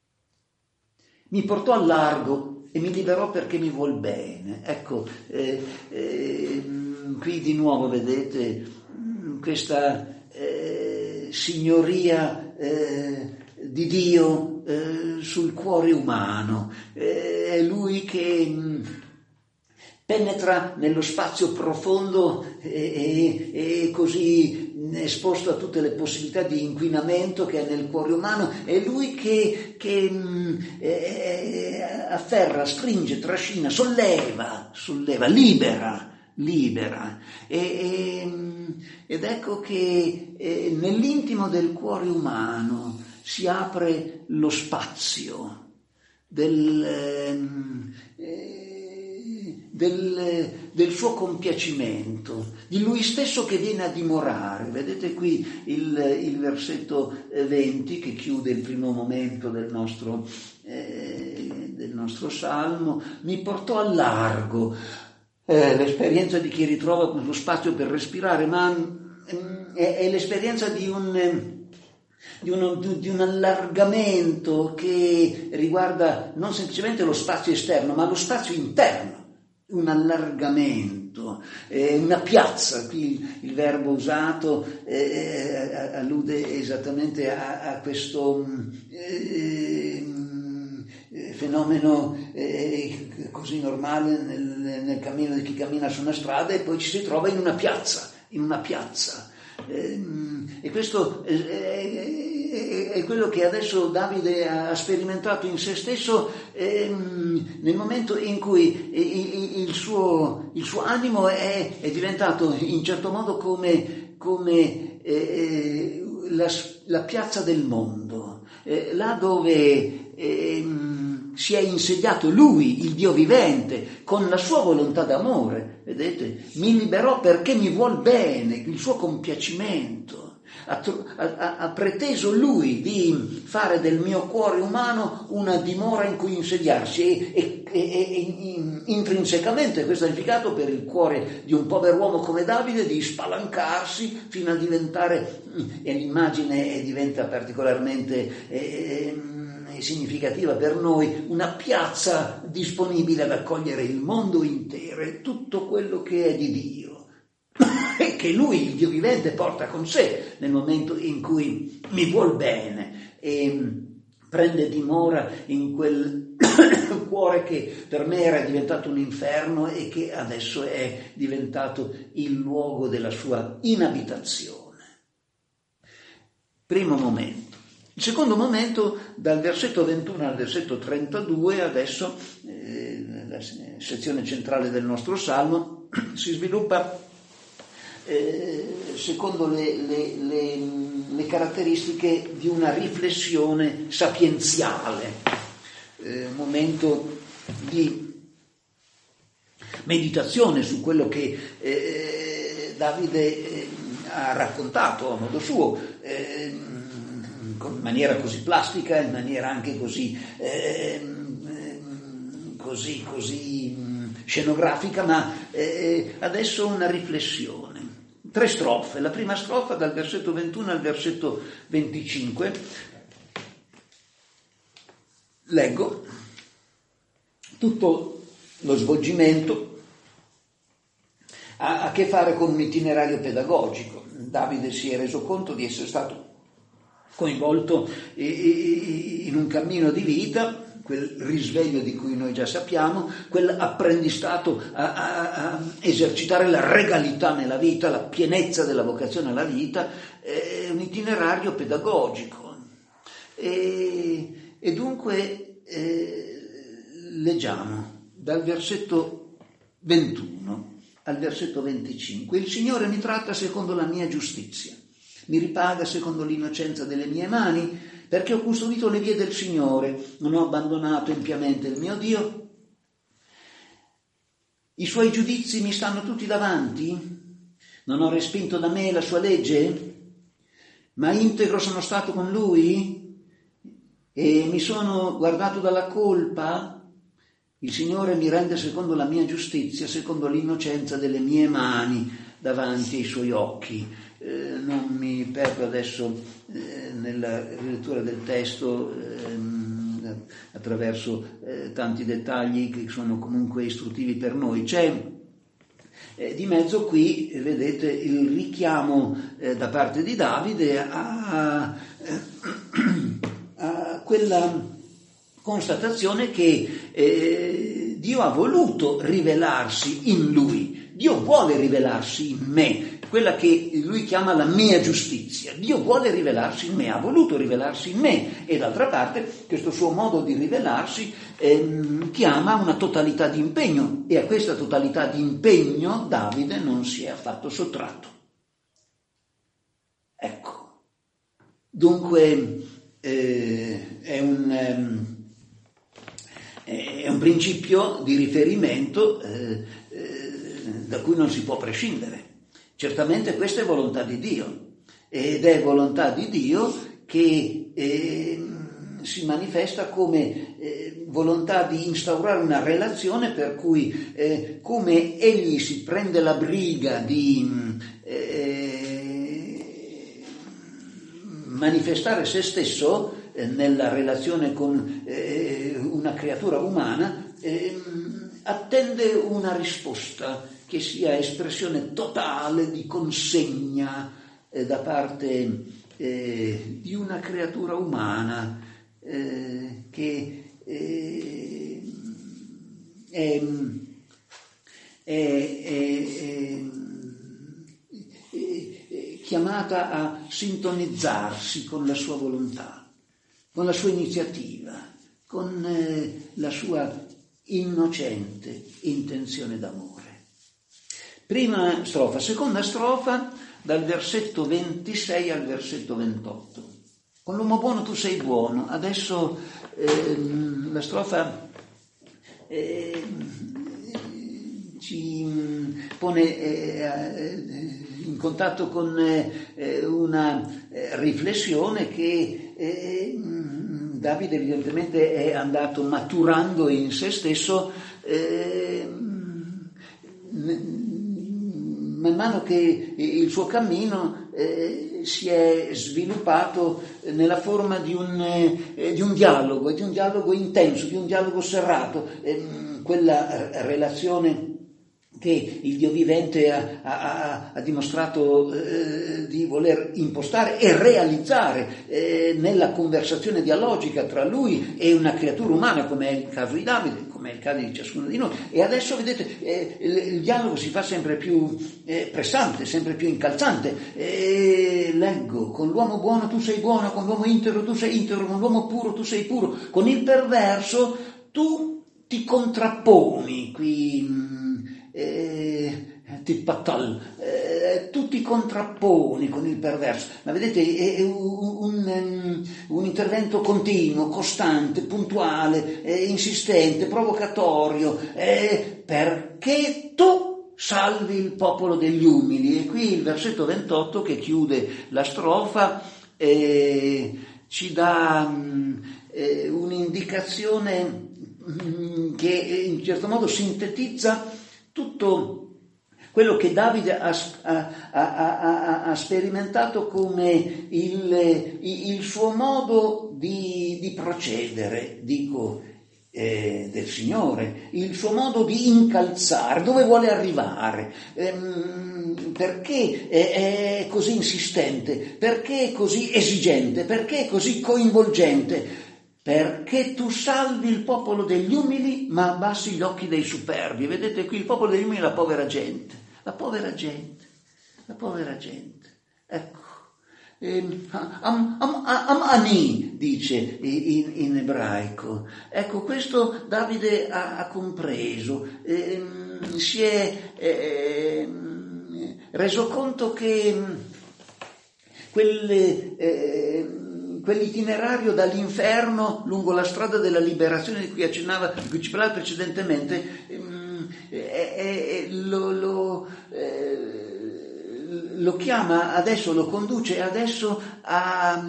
Mi portò al largo e mi liberò perché mi vuol bene. Ecco, eh, eh, qui di nuovo vedete questa eh, signoria eh, di Dio eh, sul cuore umano. Eh, è Lui che mh, penetra nello spazio profondo e, e, e così esposto a tutte le possibilità di inquinamento che è nel cuore umano. È Lui che, che eh, afferra, stringe, trascina, solleva, solleva, libera, libera. E, e, ed ecco che eh, nell'intimo del cuore umano si apre lo spazio del... Eh, Del, del suo compiacimento, di lui stesso che viene a dimorare. Vedete qui il, il versetto venti che chiude il primo momento del nostro, eh, del nostro salmo. Mi portò al largo, eh, l'esperienza di chi ritrova lo spazio per respirare, ma eh, è, è l'esperienza di un... Di un, di un allargamento che riguarda non semplicemente lo spazio esterno, ma lo spazio interno. Un allargamento, eh, una piazza, qui il, il verbo usato eh, allude esattamente a, a questo eh, fenomeno eh, così normale nel, nel cammino di chi cammina su una strada e poi ci si trova in una piazza, in una piazza. Eh, e questo è, è, è quello che adesso Davide ha sperimentato in se stesso eh, nel momento in cui il, il, suo, il suo animo è, è diventato in certo modo come, come eh, la, la piazza del mondo, eh, là dove eh, si è insediato lui, il Dio vivente, con la sua volontà d'amore. Vedete, mi liberò perché mi vuol bene, il suo compiacimento. Ha, ha, ha preteso lui di fare del mio cuore umano una dimora in cui insediarsi e, e, e, e intrinsecamente questo ha significato per il cuore di un povero uomo come Davide di spalancarsi fino a diventare, e l'immagine diventa particolarmente eh, significativa per noi, una piazza disponibile ad accogliere il mondo intero e tutto quello che è di Dio e che lui, il Dio vivente, porta con sé nel momento in cui mi vuol bene e prende dimora in quel cuore che per me era diventato un inferno e che adesso è diventato il luogo della sua inabitazione. Primo momento. Il secondo momento, dal versetto ventuno al versetto trentadue, adesso eh, la sezione centrale del nostro salmo, si sviluppa eh, secondo le, le, le, le caratteristiche di una riflessione sapienziale, eh, un momento di meditazione su quello che eh, Davide eh, ha raccontato a modo suo, eh, in maniera così plastica, in maniera anche così, eh, così, così scenografica, ma eh, adesso una riflessione. Tre strofe. La prima strofa dal versetto ventuno al versetto venticinque. Leggo. Tutto lo svolgimento ha a che fare con un itinerario pedagogico. Davide si è reso conto di essere stato coinvolto in un cammino di vita, quel risveglio di cui noi già sappiamo, quell'apprendistato a, a, a esercitare la regalità nella vita, la pienezza della vocazione alla vita, è un itinerario pedagogico. E, e dunque eh, leggiamo dal versetto ventuno al versetto venticinque: il Signore mi tratta secondo la mia giustizia, mi ripaga secondo l'innocenza delle mie mani, perché ho custodito le vie del Signore, non ho abbandonato impiamente il mio Dio. I suoi giudizi mi stanno tutti davanti, non ho respinto da me la sua legge, ma integro sono stato con Lui e mi sono guardato dalla colpa. Il Signore mi rende secondo la mia giustizia, secondo l'innocenza delle mie mani davanti ai Suoi occhi. Eh, non mi perdo adesso eh, nella lettura del testo eh, attraverso eh, tanti dettagli che sono comunque istruttivi per noi. C'è eh, di mezzo qui, vedete, il richiamo eh, da parte di Davide a, a quella constatazione che eh, Dio ha voluto rivelarsi in lui. Dio vuole rivelarsi in me, quella che lui chiama la mia giustizia. Dio vuole rivelarsi in me, ha voluto rivelarsi in me, e d'altra parte questo suo modo di rivelarsi ehm, chiama una totalità di impegno, e a questa totalità di impegno Davide non si è affatto sottratto. Ecco, dunque eh, è un... Ehm, è un principio di riferimento eh, eh, da cui non si può prescindere. Certamente questa è volontà di Dio, ed è volontà di Dio che eh, si manifesta come eh, volontà di instaurare una relazione per cui eh, come egli si prende la briga di eh, manifestare se stesso nella relazione con eh, una creatura umana, eh, attende una risposta che sia espressione totale di consegna eh, da parte eh, di una creatura umana eh, che eh, è, è, è, è chiamata a sintonizzarsi con la sua volontà, con la sua iniziativa, con eh, la sua innocente intenzione d'amore. Prima strofa, seconda strofa, dal versetto ventisei al versetto ventotto. Con l'uomo buono tu sei buono. Adesso eh, la strofa eh, ci pone eh, in contatto con eh, una eh, riflessione che eh, Davide evidentemente è andato maturando in se stesso eh, man mano che il suo cammino eh, si è sviluppato nella forma di un, eh, di un dialogo, di un dialogo intenso, di un dialogo serrato, eh, quella relazione che il Dio vivente ha, ha, ha dimostrato eh, di voler impostare e realizzare eh, nella conversazione dialogica tra lui e una creatura umana, come è il caso di Davide, come è il caso di ciascuno di noi. E adesso vedete eh, il, il dialogo si fa sempre più eh, pressante, sempre più incalzante. E leggo: con l'uomo buono tu sei buono, con l'uomo integro tu sei integro, con l'uomo puro tu sei puro, con il perverso tu ti contrapponi. Qui Eh, tippatal, eh, tu ti contrapponi con il perverso, ma vedete è un, un, un intervento continuo, costante, puntuale, eh, insistente, provocatorio, eh, perché tu salvi il popolo degli umili. E qui il versetto ventotto, che chiude la strofa, eh, ci dà eh, un'indicazione mh, che in un certo modo sintetizza tutto quello che Davide ha, ha, ha, ha sperimentato come il, il suo modo di, di procedere, dico, eh, del Signore, il suo modo di incalzare, dove vuole arrivare, ehm, perché è, è così insistente, perché è così esigente, perché è così coinvolgente. Perché tu salvi il popolo degli umili ma abbassi gli occhi dei superbi. Vedete qui il popolo degli umili è la povera gente, la povera gente, la povera gente. Ecco, ehm, am, am, am ani dice in, in ebraico. Ecco, questo Davide ha, ha compreso, ehm, si è ehm, reso conto che quelle... Eh, quell'itinerario dall'inferno lungo la strada della liberazione di cui accennava, di cui ci parlava precedentemente, ehm, eh, eh, lo, lo, eh, lo chiama adesso, lo conduce adesso a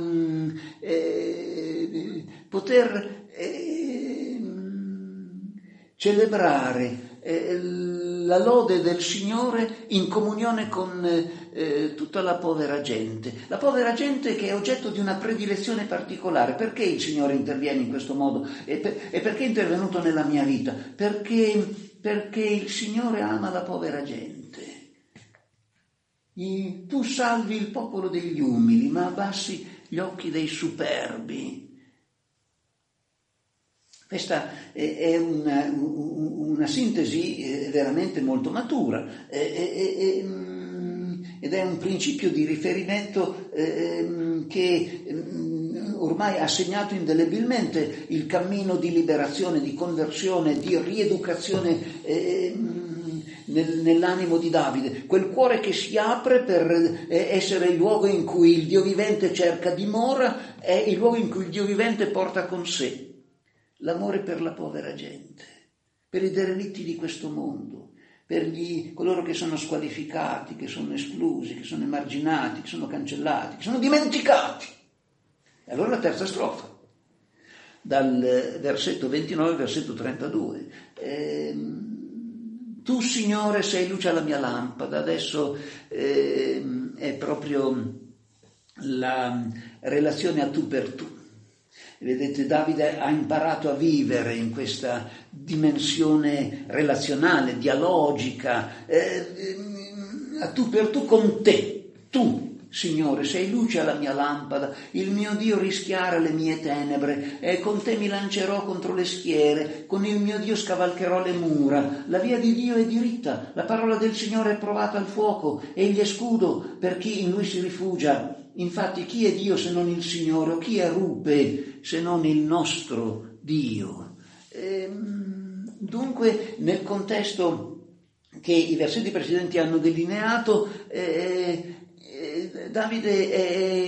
eh, poter eh, celebrare eh, la lode del Signore in comunione con eh, tutta la povera gente. La povera gente che è oggetto di una predilezione particolare. Perché il Signore interviene in questo modo? E, per, e perché è intervenuto nella mia vita? Perché, perché il Signore ama la povera gente. I, tu salvi il popolo degli umili, ma abbassi gli occhi dei superbi. Questa è una, una sintesi veramente molto matura ed è un principio di riferimento che ormai ha segnato indelebilmente il cammino di liberazione, di conversione, di rieducazione nell'animo di Davide. Quel cuore che si apre per essere il luogo in cui il Dio vivente cerca dimora, è il luogo in cui il Dio vivente porta con sé l'amore per la povera gente, per i derelitti di questo mondo, per gli, coloro che sono squalificati, che sono esclusi, che sono emarginati, che sono cancellati, che sono dimenticati. E allora la terza strofa, dal versetto ventinove al versetto trentadue. Ehm, tu, Signore, sei luce alla mia lampada. Adesso ehm, è proprio la relazione a tu per tu. Vedete, Davide ha imparato a vivere in questa dimensione relazionale, dialogica, eh, a tu per tu con te. Tu, Signore, sei luce alla mia lampada, il mio Dio rischiara le mie tenebre, e con te mi lancerò contro le schiere, con il mio Dio scavalcherò le mura. La via di Dio è diritta, la parola del Signore è provata al fuoco, egli è scudo per chi in lui si rifugia. Infatti chi è Dio se non il Signore, o chi è rupe se non il nostro Dio? Ehm, dunque, nel contesto che i versetti precedenti hanno delineato, eh, eh, Davide è,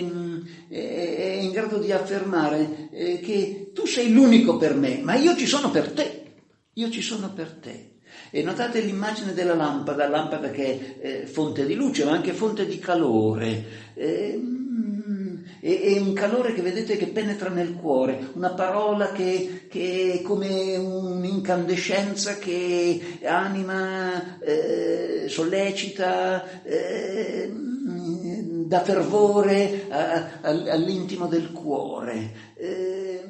è in grado di affermare eh, che tu sei l'unico per me, ma io ci sono per te, io ci sono per te. E notate l'immagine della lampada, lampada che è eh, fonte di luce, ma anche fonte di calore. Eh, è un calore che vedete che penetra nel cuore, una parola che, che è come un'incandescenza che anima, eh, sollecita, eh, dà fervore a, a, all'intimo del cuore. Eh,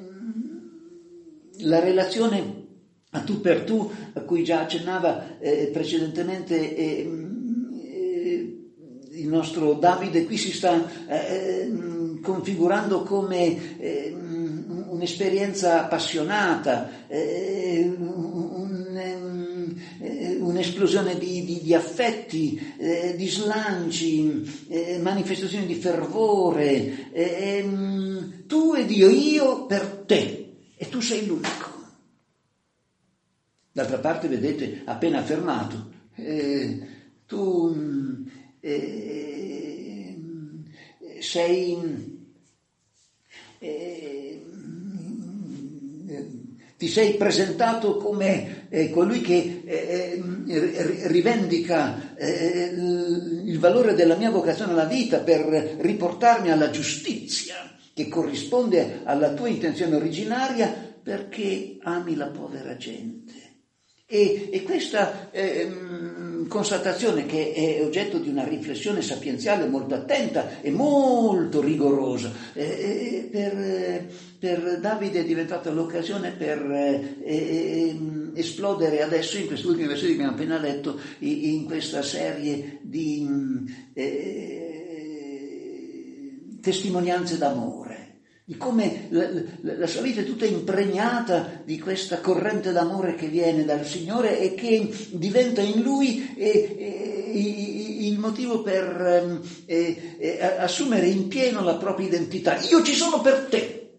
la relazione a tu per tu, a cui già accennava eh, precedentemente eh, eh, il nostro Davide, qui si sta eh, configurando come eh, un'esperienza appassionata, eh, un, eh, un'esplosione di, di, di affetti, eh, di slanci, eh, manifestazioni di fervore. Eh, tu ed io, io per te, e tu sei l'unico. D'altra parte, vedete, appena affermato, eh, tu eh, sei... Eh, ti sei presentato come eh, colui che eh, rivendica eh, il valore della mia vocazione alla vita per riportarmi alla giustizia che corrisponde alla tua intenzione originaria, perché ami la povera gente. E, e questa eh, constatazione, che è oggetto di una riflessione sapienziale molto attenta e molto rigorosa, eh, per, per Davide è diventata l'occasione per eh, eh, esplodere adesso, in questi ultimi versetti che abbiamo appena letto, in questa serie di eh, testimonianze d'amore, di come la, la, la sua vita è tutta impregnata di questa corrente d'amore che viene dal Signore e che diventa in lui eh, eh, il motivo per eh, eh, assumere in pieno la propria identità. Io ci sono per te,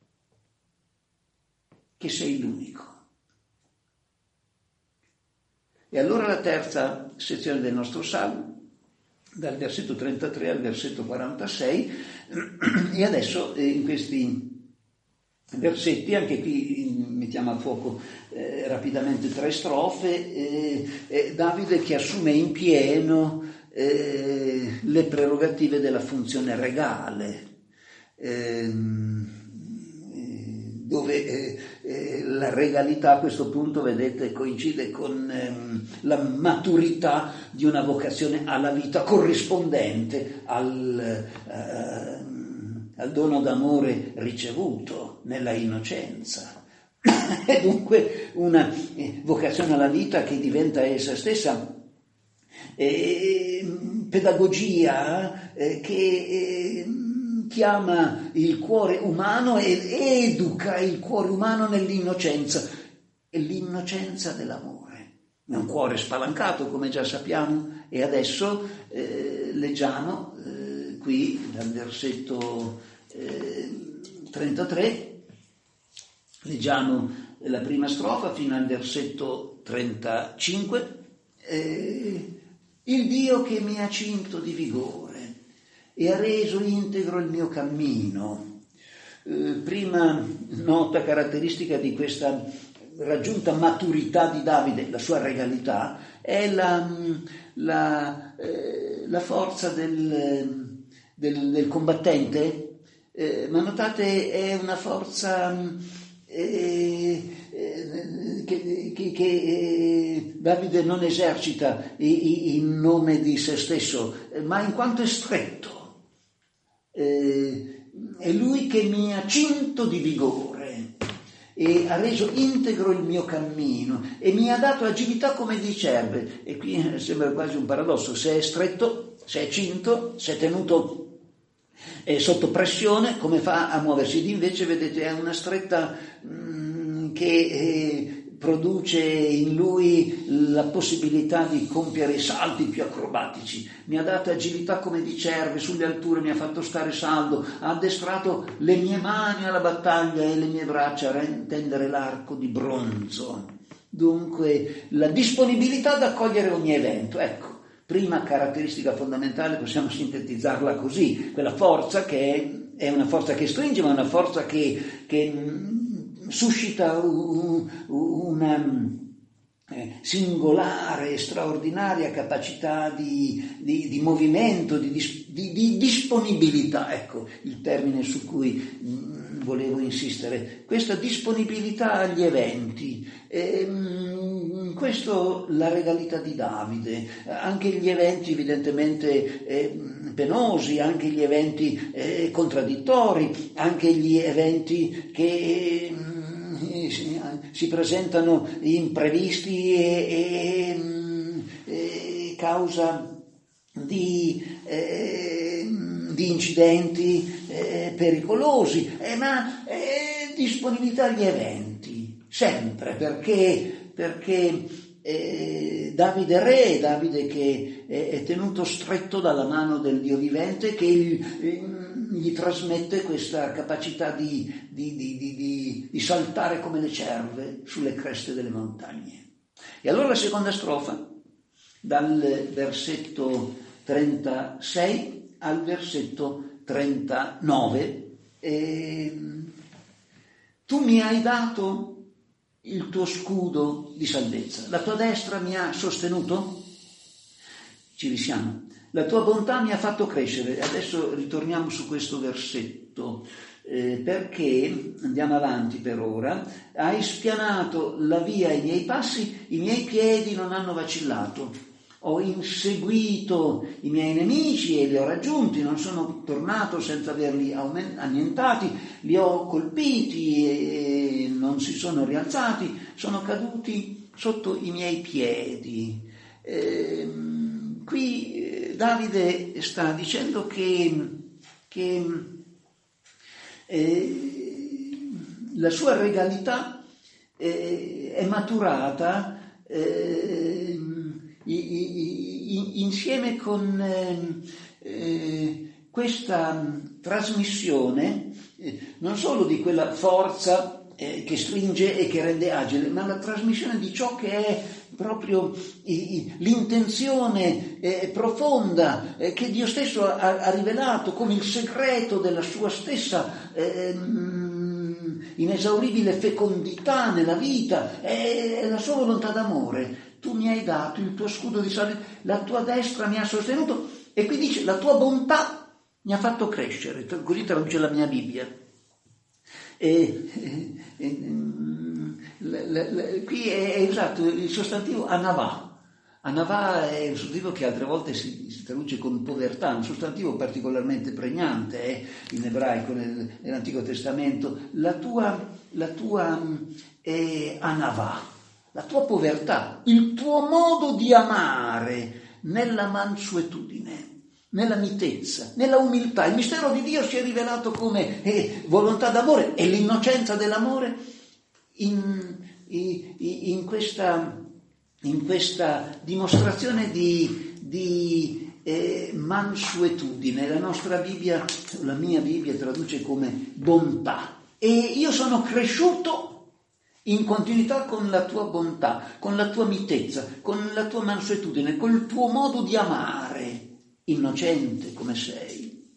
che sei l'unico. E allora la terza sezione del nostro Salmo, dal versetto trentatré al versetto quarantasei, e adesso eh, in questi versetti, anche qui mettiamo a fuoco eh, rapidamente tre strofe, eh, eh, Davide che assume in pieno eh, le prerogative della funzione regale, eh, dove eh, eh, la regalità a questo punto, vedete, coincide con ehm, la maturità di una vocazione alla vita corrispondente al, eh, al dono d'amore ricevuto nella innocenza. E dunque una eh, vocazione alla vita che diventa essa stessa eh, pedagogia eh, che eh, chiama il cuore umano ed educa il cuore umano nell'innocenza, e l'innocenza dell'amore. È un cuore spalancato, come già sappiamo, e adesso eh, leggiamo eh, qui dal versetto eh, trentatré, leggiamo la prima strofa fino al versetto trentacinque, eh, il Dio che mi ha cinto di vigore e ha reso integro il mio cammino. Eh, prima nota caratteristica di questa raggiunta maturità di Davide, la sua regalità, è la, la, eh, la forza del, del, del combattente, eh, ma notate è una forza eh, eh, che, che, che eh, Davide non esercita in nome di se stesso, ma in quanto è stretto. Eh, è lui che mi ha cinto di vigore e ha reso integro il mio cammino e mi ha dato agilità come di cerve. E qui sembra quasi un paradosso: se è stretto, se è cinto, se è tenuto eh, sotto pressione, come fa a muoversi? Ed invece, vedete, è una stretta mh, che eh, produce in lui la possibilità di compiere salti più acrobatici. Mi ha dato agilità come di cerve, sulle alture mi ha fatto stare saldo, ha addestrato le mie mani alla battaglia e le mie braccia a tendere l'arco di bronzo. Dunque la disponibilità ad accogliere ogni evento. Ecco, prima caratteristica fondamentale, possiamo sintetizzarla così: quella forza che è, è una forza che stringe, ma una forza che, che suscita una eh, singolare e straordinaria capacità di, di, di movimento, di, di, di disponibilità. Ecco il termine su cui mh, volevo insistere, questa disponibilità agli eventi. E, mh, questo la regalità di Davide, anche gli eventi evidentemente eh, penosi, anche gli eventi eh, contraddittori, anche gli eventi che eh, si, si presentano imprevisti e, e, e causa di, eh, di incidenti eh, pericolosi, eh, ma eh, disponibilità agli eventi, sempre, perché, perché eh, Davide re, Davide che è, è tenuto stretto dalla mano del Dio vivente, che il, il, gli trasmette questa capacità di, di, di, di, di, di saltare come le cerve sulle creste delle montagne. E allora la seconda strofa, dal versetto trentasei al versetto trentanove. E, tu mi hai dato il tuo scudo di salvezza, la tua destra mi ha sostenuto. Ci risiamo. La tua bontà mi ha fatto crescere. Adesso ritorniamo su questo versetto, eh, perché, andiamo avanti per ora, hai spianato la via ai miei passi, i miei piedi non hanno vacillato. ho inseguito i miei nemici e li ho raggiunti, non sono tornato senza averli annientati, li ho colpiti e non si sono rialzati, sono caduti sotto i miei piedi. Eh, qui Davide sta dicendo che, che eh, la sua regalità eh, è maturata eh, insieme con eh, questa trasmissione eh, non solo di quella forza eh, che stringe e che rende agile, ma la trasmissione di ciò che è proprio eh, l'intenzione eh, profonda eh, che Dio stesso ha, ha rivelato come il segreto della sua stessa eh, inesauribile fecondità nella vita, è, è la sua volontà d'amore. Tu mi hai dato il tuo scudo di salvezza, la tua destra mi ha sostenuto, e qui dice la tua bontà mi ha fatto crescere, così traduce la mia Bibbia. E, e, e, la, la, la, qui è, è usato il sostantivo anavà. Anavà è un sostantivo che altre volte si, si traduce con povertà, un sostantivo particolarmente pregnante eh, in ebraico, nel, nell'Antico Testamento. La tua, la tua eh, anavà, la tua povertà, il tuo modo di amare nella mansuetudine, nella mitezza, nella umiltà. Il mistero di Dio si è rivelato come eh, volontà d'amore e l'innocenza dell'amore in, in, in, questa, in questa dimostrazione di, di eh, mansuetudine. La nostra Bibbia, la mia Bibbia traduce come bontà. E io sono cresciuto in continuità con la tua bontà, con la tua mitezza, con la tua mansuetudine, col tuo modo di amare, innocente come sei.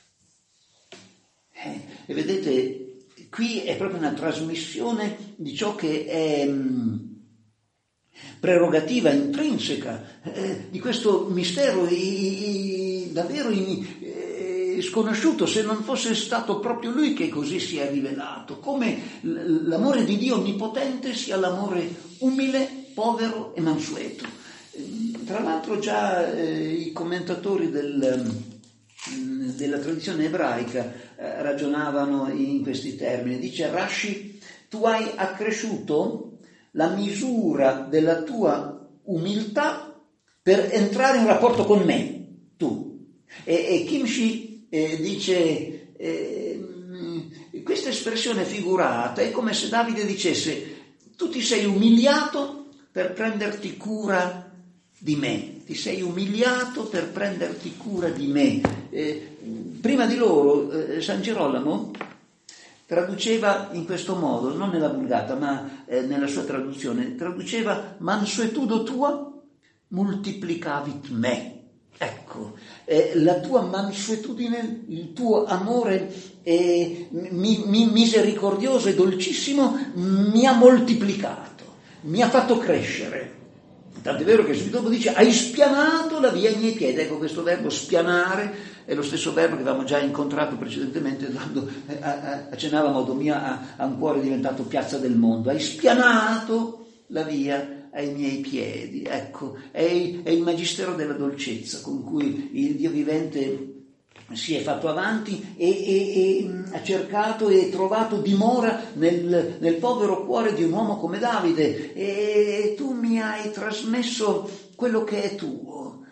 Eh, e vedete, qui è proprio una trasmissione di ciò che è mh, prerogativa intrinseca, eh, di questo mistero i, i, davvero in, eh, sconosciuto, se non fosse stato proprio lui che così si è rivelato, come l'amore di Dio onnipotente sia l'amore umile, povero e mansueto. Tra l'altro già eh, i commentatori del, della tradizione ebraica eh, ragionavano in questi termini. Dice Rashi: tu hai accresciuto la misura della tua umiltà per entrare in rapporto con me, tu. E, e Kimchi eh, dice eh, questa espressione figurata è come se Davide dicesse: tu ti sei umiliato per prenderti cura di me, ti sei umiliato per prenderti cura di me. Eh, prima di loro eh, San Girolamo traduceva in questo modo, non nella Vulgata ma eh, nella sua traduzione, traduceva mansuetudo tua multiplicavit me. Ecco, eh, la tua mansuetudine, il tuo amore eh, mi, mi, misericordioso e dolcissimo mi ha moltiplicato, mi ha fatto crescere. Tant'è vero che subito dopo dice: hai spianato la via ai miei piedi. Ecco, questo verbo spianare è lo stesso verbo che avevamo già incontrato precedentemente quando eh, accennavamo a Domia a un cuore diventato piazza del mondo. Hai spianato la via ai miei piedi. Ecco, è il, è il magistero della dolcezza con cui il Dio vivente si è fatto avanti e, e, e ha cercato e trovato dimora nel, nel povero cuore di un uomo come Davide, e tu mi hai trasmesso quello che è tuo.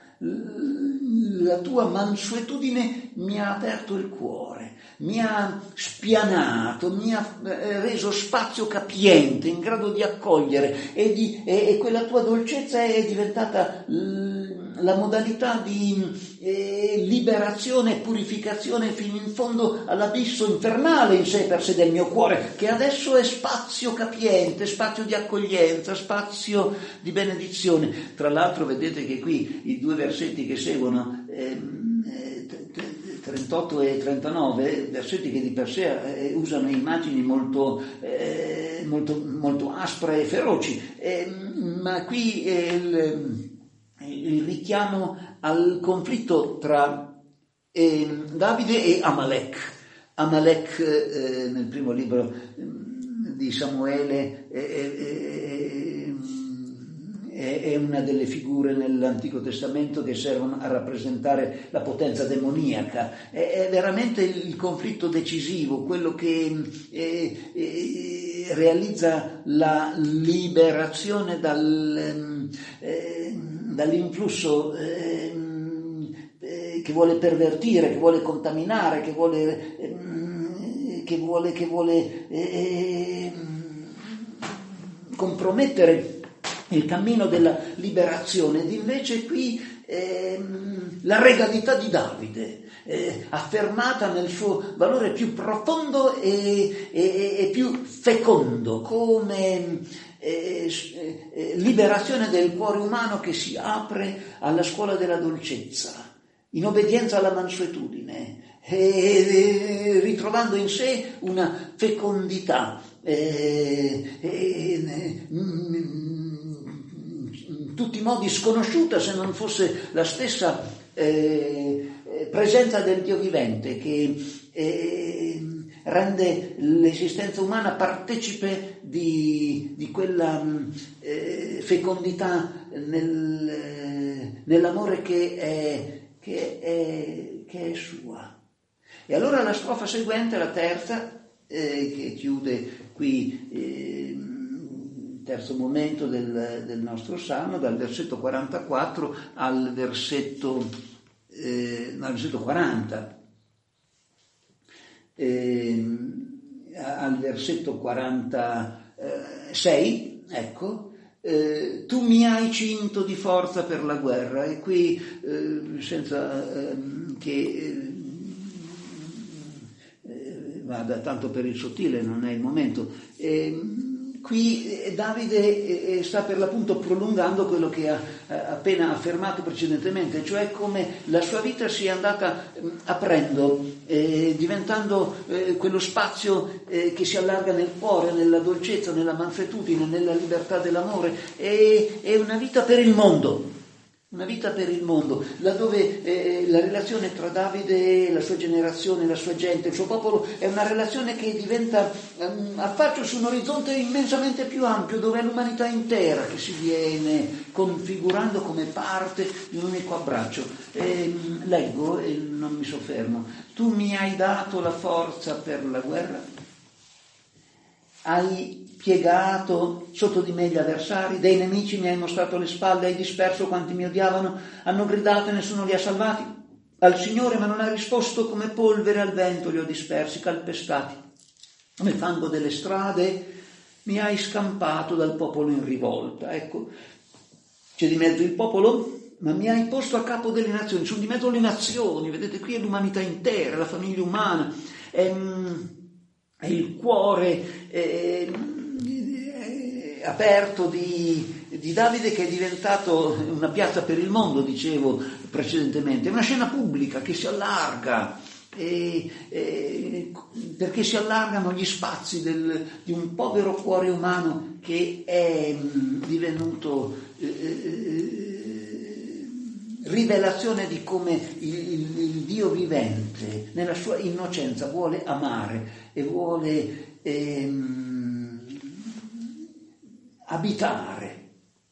La tua mansuetudine mi ha aperto il cuore, mi ha spianato, mi ha reso spazio capiente, in grado di accogliere, e, di, e, e quella tua dolcezza è diventata la modalità di eh, liberazione e purificazione fino in fondo all'abisso infernale in sé per sé del mio cuore, che adesso è spazio capiente, spazio di accoglienza, spazio di benedizione. Tra l'altro vedete che qui i due versetti che seguono, ehm, trentotto e trentanove, versetti che di per sé eh, usano immagini molto, eh, molto, molto aspre e feroci, eh, ma qui eh, il, il richiamo al conflitto tra eh, Davide e Amalek. Amalek eh, nel primo libro eh, di Samuele eh, eh, è una delle figure nell'Antico Testamento che servono a rappresentare la potenza demoniaca. È veramente il conflitto decisivo, quello che eh, eh, realizza la liberazione dal, eh, dall'influsso eh, eh, che vuole pervertire, che vuole contaminare, che vuole, eh, che vuole, che vuole eh, compromettere il cammino della liberazione. Ed invece qui ehm, la regalità di Davide, eh, affermata nel suo valore più profondo e, e, e più fecondo, come eh, eh, liberazione del cuore umano che si apre alla scuola della dolcezza, in obbedienza alla mansuetudine, e, e, ritrovando in sé una fecondità eh, eh, in tutti i modi sconosciuta, se non fosse la stessa eh, presenza del Dio vivente che eh, rende l'esistenza umana partecipe di, di quella eh, fecondità nel, nell'amore che è, che, è, che è sua. E allora la strofa seguente, la terza, eh, che chiude qui eh, il terzo momento del, del nostro salmo, dal versetto quarantaquattro al versetto, eh, no, al versetto quaranta, eh, al versetto quarantasei, ecco, eh, tu mi hai cinto di forza per la guerra. E qui eh, senza eh, che eh, vada tanto per il sottile, non è il momento, eh, qui Davide eh, sta per l'appunto prolungando quello che ha eh, appena affermato precedentemente, cioè come la sua vita sia andata eh, aprendo, eh, diventando eh, quello spazio eh, che si allarga nel cuore, nella dolcezza, nella mansuetudine, nella libertà dell'amore. È, è una vita per il mondo. Una vita per il mondo, laddove eh, la relazione tra Davide, la sua generazione, la sua gente, il suo popolo è una relazione che diventa um, affaccio su un orizzonte immensamente più ampio, dove è l'umanità intera che si viene configurando come parte di un unico abbraccio. E, leggo e non mi soffermo. Tu mi hai dato la forza per la guerra, hai piegato sotto di me gli avversari, dei nemici mi hai mostrato le spalle, hai disperso quanti mi odiavano, hanno gridato e nessuno li ha salvati. Al Signore ma non ha risposto, come polvere al vento li ho dispersi, calpestati. Come fango delle strade mi hai scampato dal popolo in rivolta. Ecco, c'è di mezzo il popolo, ma mi hai posto a capo delle nazioni, sono di mezzo le nazioni, vedete qui è l'umanità intera, la famiglia umana, è, è il cuore è, è aperto di, di Davide, che è diventato una piazza per il mondo, dicevo precedentemente, è una scena pubblica che si allarga, e, e, perché si allargano gli spazi del, di un povero cuore umano che è divenuto eh, rivelazione di come il, il, il Dio vivente nella sua innocenza vuole amare e vuole ehm, abitare,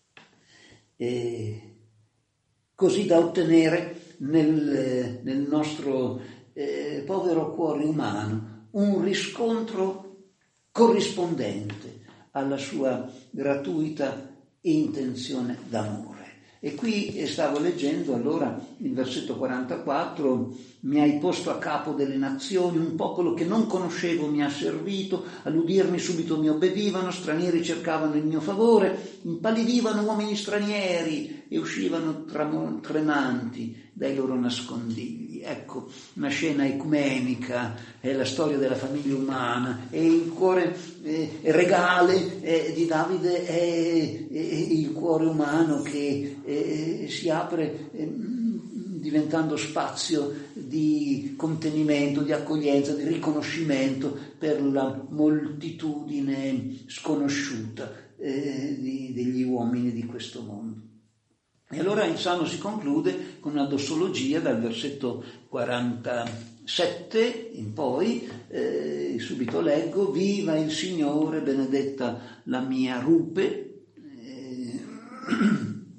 e così da ottenere nel, nel nostro eh, povero cuore umano un riscontro corrispondente alla sua gratuita intenzione d'amore. E qui stavo leggendo allora il versetto quarantaquattro: mi hai posto a capo delle nazioni, un popolo che non conoscevo mi ha servito, all'udirmi subito mi obbedivano, stranieri cercavano il mio favore, impallidivano uomini stranieri e uscivano tremanti dai loro nascondigli. Ecco, una scena ecumenica, è la storia della famiglia umana, e il cuore eh, regale eh, di Davide è, è il cuore umano che eh, si apre eh, diventando spazio di contenimento, di accoglienza, di riconoscimento per la moltitudine sconosciuta eh, di, degli uomini di questo mondo. E allora il Salmo si conclude con una dossologia dal versetto quarantasette in poi, eh, subito leggo: viva il Signore, benedetta la mia rupe, eh,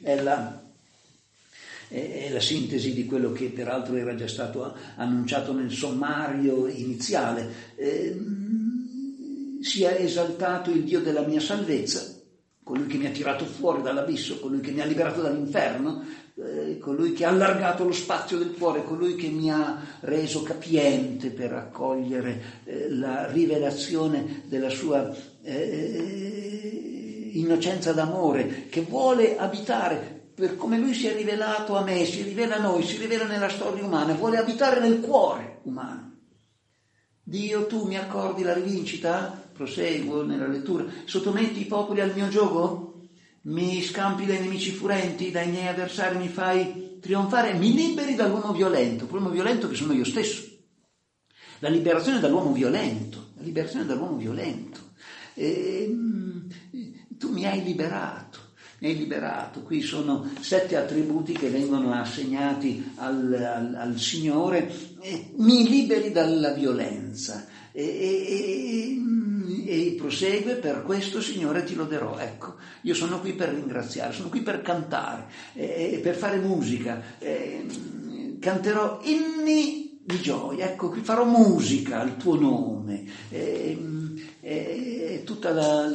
è la, è la sintesi di quello che peraltro era già stato annunciato nel sommario iniziale. Eh, sia esaltato il Dio della mia salvezza, colui che mi ha tirato fuori dall'abisso, colui che mi ha liberato dall'inferno, eh, colui che ha allargato lo spazio del cuore, colui che mi ha reso capiente per accogliere eh, la rivelazione della sua eh, innocenza d'amore, che vuole abitare, per come lui si è rivelato a me, si rivela a noi, si rivela nella storia umana, vuole abitare nel cuore umano. Dio, tu mi accordi la rivincita? Proseguo nella lettura. Sottometti i popoli al mio giogo? Mi scampi dai nemici furenti, dai miei avversari mi fai trionfare? Mi liberi dall'uomo violento, l'uomo violento che sono io stesso. La liberazione dall'uomo violento, la liberazione dall'uomo violento. E, tu mi hai liberato. Mi hai liberato. Qui sono sette attributi che vengono assegnati al, al, al Signore. Eh, mi liberi dalla violenza. E, e, e prosegue: per questo, Signore, ti loderò. Ecco, io sono qui per ringraziare, sono qui per cantare, eh, per fare musica. Eh, canterò inni di gioia. Ecco, qui farò musica al tuo nome. Eh, eh, tutta la...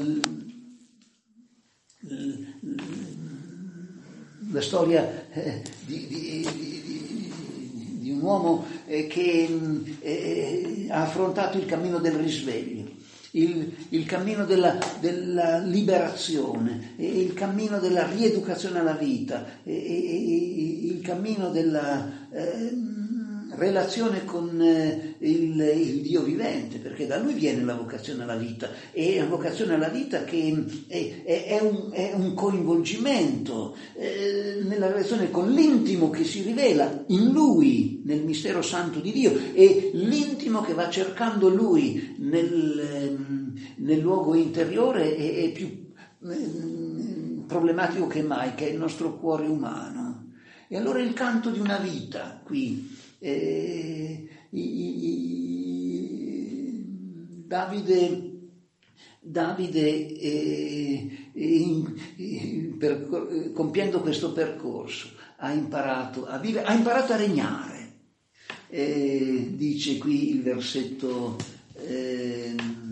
la storia eh, di, di, di, di un uomo eh, che eh, ha affrontato il cammino del risveglio, il, il cammino della, della liberazione, il cammino della rieducazione alla vita, il cammino della eh, relazione con eh, il, il Dio vivente, perché da lui viene la vocazione alla vita, e la vocazione alla vita che è, è, è, un, è un coinvolgimento eh, nella relazione con l'intimo che si rivela in lui, nel mistero santo di Dio, e l'intimo che va cercando lui nel, nel luogo interiore è, è più eh, problematico che mai, che è il nostro cuore umano. E allora il canto di una vita qui. Eh, i, i, Davide, Davide eh, in, in, per, compiendo questo percorso ha imparato a vivere, ha imparato a regnare. Eh, dice qui il versetto eh,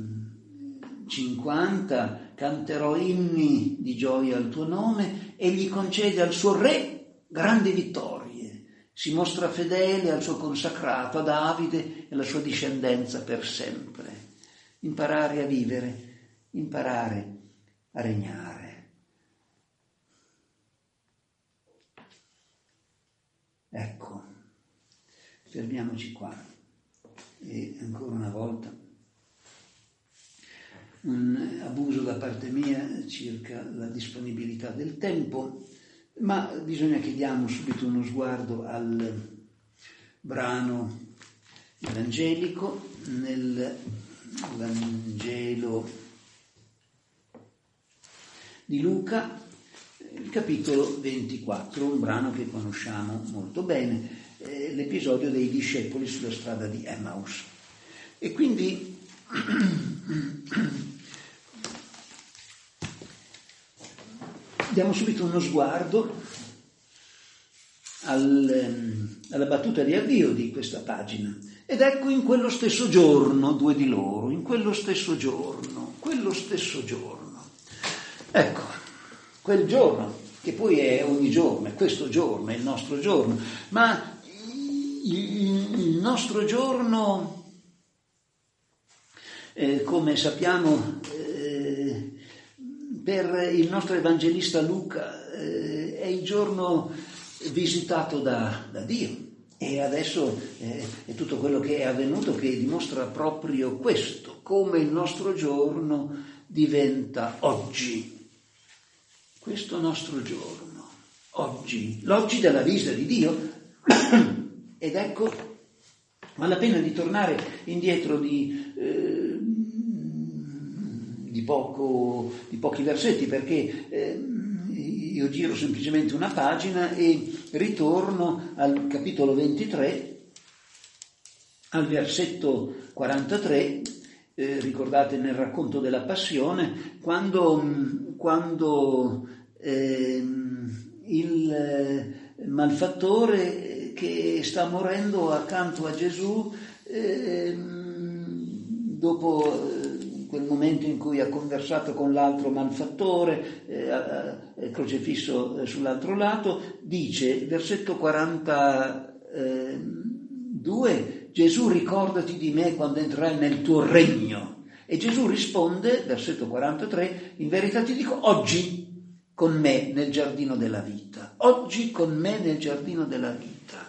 cinquanta: canterò inni di gioia al tuo nome, e gli concede al suo re grandi vittorie. Si mostra fedele al suo consacrato, a Davide e alla sua discendenza per sempre. Imparare a vivere, imparare a regnare. Ecco, fermiamoci qua. E ancora una volta un abuso da parte mia circa la disponibilità del tempo, ma bisogna che diamo subito uno sguardo al brano evangelico nel Vangelo di Luca, il capitolo ventiquattro, un brano che conosciamo molto bene, eh, l'episodio dei discepoli sulla strada di Emmaus. E quindi diamo subito uno sguardo al, alla battuta di avvio di questa pagina. Ed ecco, in quello stesso giorno, due di loro, in quello stesso giorno, quello stesso giorno. Ecco, quel giorno, che poi è ogni giorno, è questo giorno, è il nostro giorno, ma il, il nostro giorno, eh, come sappiamo, eh, per il nostro evangelista Luca eh, è il giorno visitato da, da Dio, e adesso eh, è tutto quello che è avvenuto che dimostra proprio questo, come il nostro giorno diventa oggi, questo nostro giorno, oggi, l'oggi della visita di Dio. Ed ecco, vale la pena di tornare indietro di eh, Di, poco, di pochi versetti, perché eh, io giro semplicemente una pagina e ritorno al capitolo ventitré, al versetto quarantatré, eh, ricordate nel racconto della Passione, quando, quando eh, il malfattore che sta morendo accanto a Gesù eh, dopo quel momento in cui ha conversato con l'altro malfattore, eh, eh, crocifisso sull'altro lato, dice, versetto quarantadue, Gesù, ricordati di me quando entrerai nel tuo regno. E Gesù risponde, versetto quarantatré, in verità ti dico, oggi con me nel giardino della vita. Oggi con me nel giardino della vita.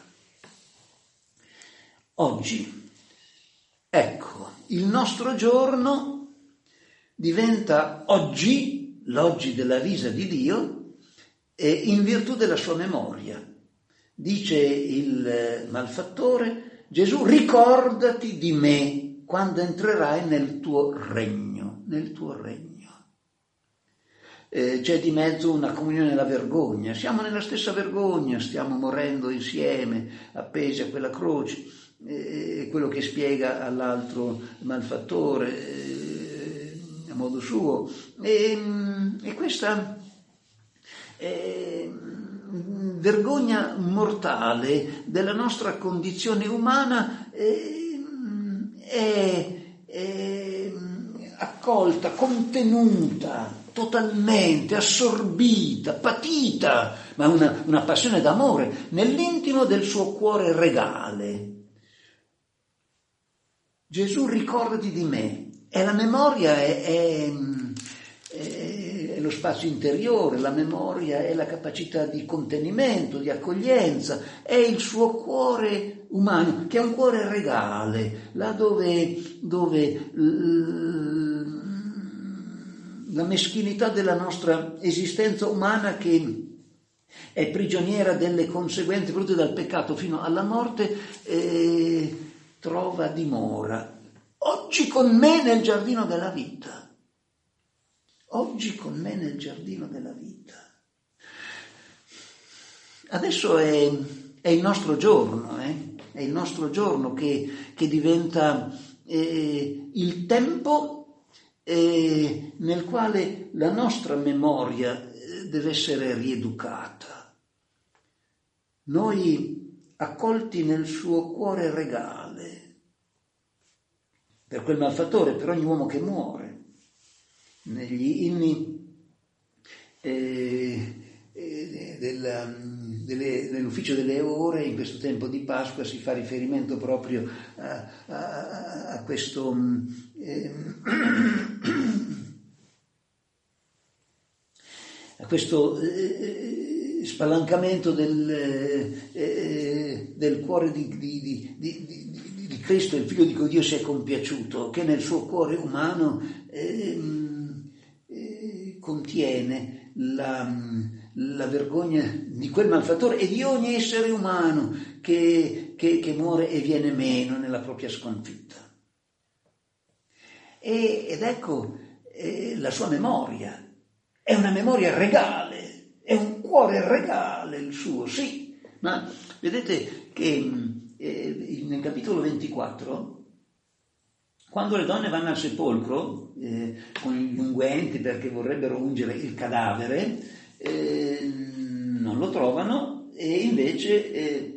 Oggi. Ecco, il nostro giorno diventa oggi, l'oggi della vita di Dio, eh, in virtù della sua memoria. Dice il malfattore, Gesù, ricordati di me quando entrerai nel tuo regno, nel tuo regno. Eh, c'è di mezzo una comunione nella vergogna, siamo nella stessa vergogna, stiamo morendo insieme, appesi a quella croce, eh, quello che spiega all'altro malfattore, eh, a modo suo, e, e questa eh, vergogna mortale della nostra condizione umana eh, è, è accolta, contenuta, totalmente assorbita, patita, ma una, una passione d'amore nell'intimo del suo cuore regale. Gesù, ricordati di me. E la memoria è, è, è lo spazio interiore, la memoria è la capacità di contenimento, di accoglienza, è il suo cuore umano, che è un cuore regale, là dove, dove la meschinità della nostra esistenza umana, che è prigioniera delle conseguenze prodotte dal peccato fino alla morte, eh, trova dimora. Oggi con me nel giardino della vita. Oggi con me nel giardino della vita. Adesso è, è il nostro giorno, eh? È il nostro giorno che, che diventa eh, il tempo eh, nel quale la nostra memoria deve essere rieducata. Noi accolti nel suo cuore regale, per quel malfattore, per ogni uomo che muore. Negli inni eh, eh, della, delle, dell'ufficio delle ore, in questo tempo di Pasqua, si fa riferimento proprio a, a, a questo eh, a questo eh, spalancamento del, eh, del cuore di, di, di, di, di di Cristo, il figlio di cui Dio si è compiaciuto, che nel suo cuore umano eh, eh, contiene la, la vergogna di quel malfattore e di ogni essere umano che, che, che muore e viene meno nella propria sconfitta. E, ed ecco eh, la sua memoria, è una memoria regale, è un cuore regale il suo, sì, ma vedete che nel capitolo ventiquattro, quando le donne vanno al sepolcro eh, con gli unguenti perché vorrebbero ungere il cadavere, eh, non lo trovano e invece eh,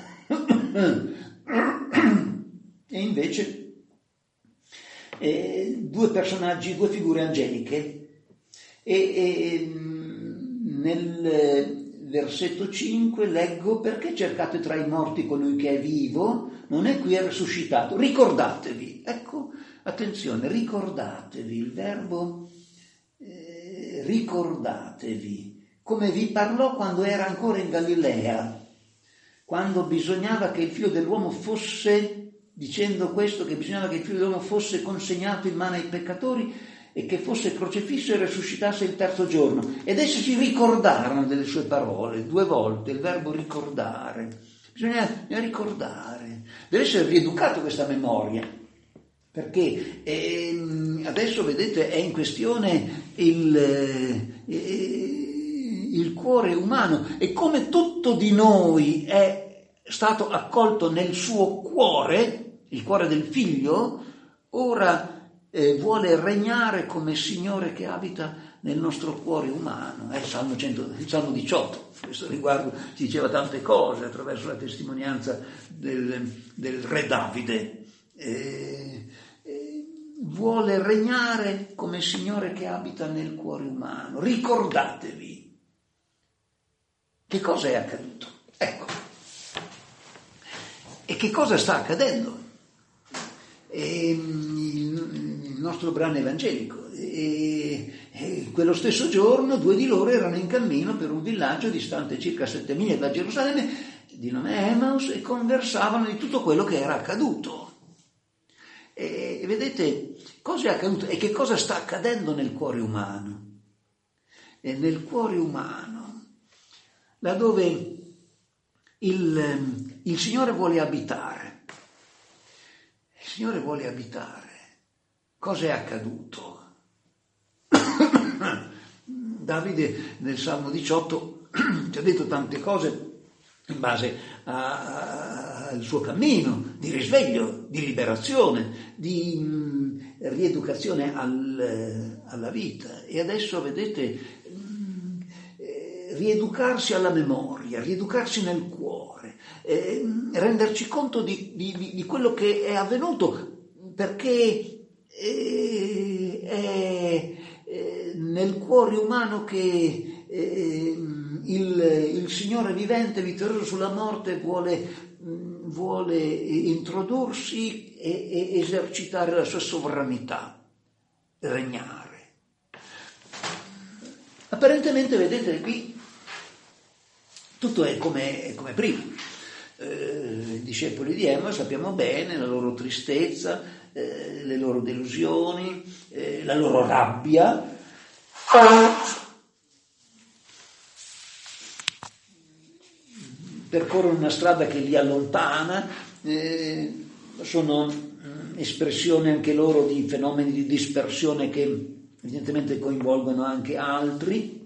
e invece eh, due personaggi, due figure angeliche e, e nel versetto cinque leggo: perché cercate tra i morti colui che è vivo? Non è qui, è risuscitato. Ricordatevi. Ecco, attenzione, ricordatevi. Il verbo eh, ricordatevi. Come vi parlò quando era ancora in Galilea, quando bisognava che il figlio dell'uomo fosse, dicendo questo, che bisognava che il figlio dell'uomo fosse consegnato in mano ai peccatori e che fosse crocifisso e risuscitasse il terzo giorno. Ed essi si ricordarono delle sue parole, due volte, il verbo ricordare. Bisogna, bisogna ricordare, deve essere rieducato questa memoria, perché eh, adesso vedete è in questione il, eh, il cuore umano, e come tutto di noi è stato accolto nel suo cuore, il cuore del figlio, ora Eh, vuole regnare come Signore che abita nel nostro cuore umano. È il Salmo, cento, il Salmo diciotto, a questo riguardo si diceva tante cose attraverso la testimonianza del, del re Davide. Eh, eh, vuole regnare come Signore che abita nel cuore umano. Ricordatevi che cosa è accaduto. Ecco. E che cosa sta accadendo? E, il nostro brano evangelico. E, e quello stesso giorno due di loro erano in cammino per un villaggio distante circa sette miglia da Gerusalemme, di nome Emmaus, e conversavano di tutto quello che era accaduto. E, e vedete cosa è accaduto e che cosa sta accadendo nel cuore umano. E nel cuore umano, laddove il, il Signore vuole abitare, il Signore vuole abitare, cosa è accaduto? Davide nel Salmo diciotto ci ha detto tante cose in base a, a, al suo cammino di risveglio, di liberazione, di mh, rieducazione al, alla vita. E adesso vedete, mh, eh, rieducarsi alla memoria, rieducarsi nel cuore, eh, renderci conto di, di, di quello che è avvenuto, perché eh, è eh, nel cuore umano che eh, il, il Signore vivente, vittorioso sulla morte, vuole, vuole introdursi e, e esercitare la sua sovranità, regnare. Apparentemente, vedete, qui tutto è come, è come prima. Eh, I discepoli di Emmaus, sappiamo bene la loro tristezza, eh, le loro delusioni, eh, la loro rabbia. Percorrono una strada che li allontana, eh, sono mh, espressione anche loro di fenomeni di dispersione che evidentemente coinvolgono anche altri.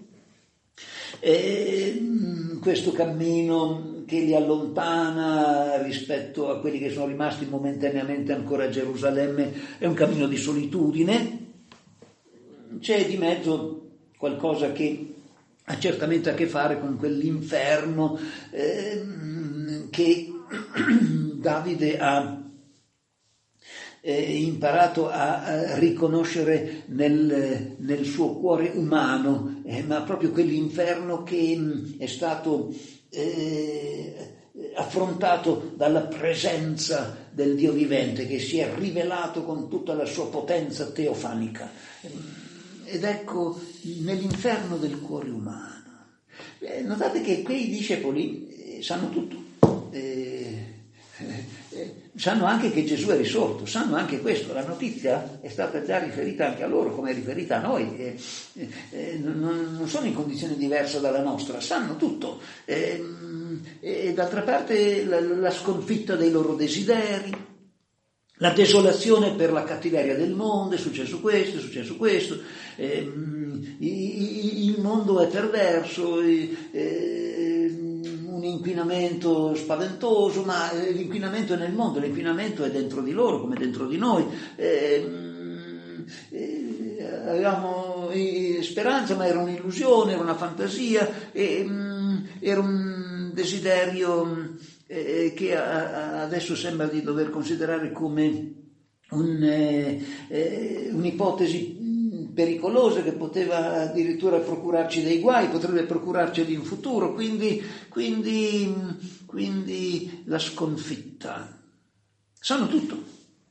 E, mh, questo cammino che li allontana rispetto a quelli che sono rimasti momentaneamente ancora a Gerusalemme è un cammino di solitudine. C'è di mezzo qualcosa che ha certamente a che fare con quell'inferno eh, che Davide ha eh, imparato a, a riconoscere nel, nel suo cuore umano, eh, ma proprio quell'inferno che mh, è stato eh, affrontato dalla presenza del Dio vivente, che si è rivelato con tutta la sua potenza teofanica. Ed ecco, nell'inferno del cuore umano. Eh, notate che quei discepoli eh, sanno tutto, eh, eh, sanno anche che Gesù è risorto, sanno anche questo. La notizia è stata già riferita anche a loro, come è riferita a noi. Eh, eh, non, non sono in condizione diversa dalla nostra, sanno tutto. Eh, e d'altra parte la, la sconfitta dei loro desideri, la desolazione per la cattiveria del mondo, è successo questo, è successo questo, eh, il mondo è perverso, eh, un inquinamento spaventoso, ma l'inquinamento è nel mondo, l'inquinamento è dentro di loro come dentro di noi. Eh, eh, avevamo speranza, ma era un'illusione, era una fantasia, eh, era un desiderio Eh, che a, a adesso sembra di dover considerare come un, eh, eh, un'ipotesi pericolosa che poteva addirittura procurarci dei guai, potrebbe procurarci in futuro, quindi, quindi, quindi la sconfitta. Sanno tutto.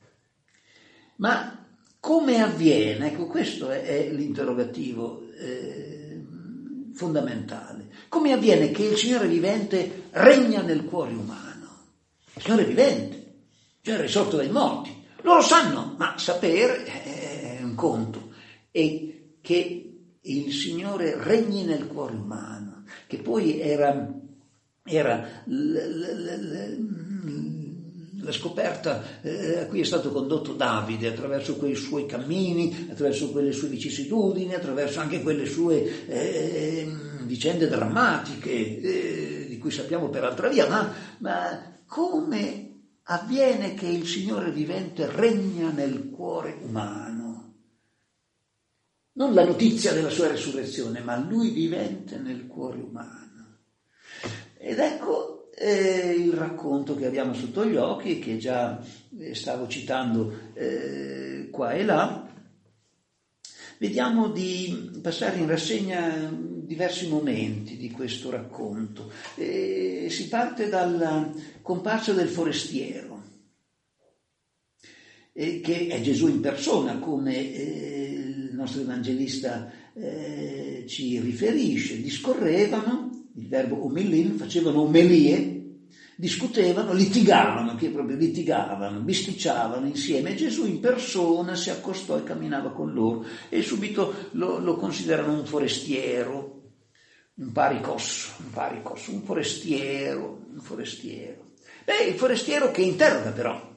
Ma come avviene? Ecco, questo è, è l'interrogativo eh, fondamentale. Come avviene che il Signore vivente regna nel cuore umano? Il Signore vivente, il Signore è risorto dai morti. Loro sanno, ma sapere è un conto. E che il Signore regni nel cuore umano, che poi era, era l, l, l, la scoperta eh, a cui è stato condotto Davide attraverso quei suoi cammini, attraverso quelle sue vicissitudini, attraverso anche quelle sue eh, vicende drammatiche eh, di cui sappiamo per altra via, ma, ma come avviene che il Signore vivente regna nel cuore umano? non la notizia della sua resurrezione, ma lui vivente nel cuore umano. Ed ecco eh, il racconto che abbiamo sotto gli occhi, che già eh, stavo citando eh, qua e là. Vediamo di passare in rassegna diversi momenti di questo racconto. Eh, si parte dal comparso del forestiero, eh, che è Gesù in persona, come eh, il nostro evangelista eh, ci riferisce. Discorrevano, il verbo omilin, facevano omelie, discutevano, litigavano, che proprio litigavano, bisticciavano insieme. Gesù in persona si accostò e camminava con loro e subito lo, lo considerano un forestiero, un paricosso, un paricosso, un forestiero, un forestiero. Beh, il forestiero che interroga però,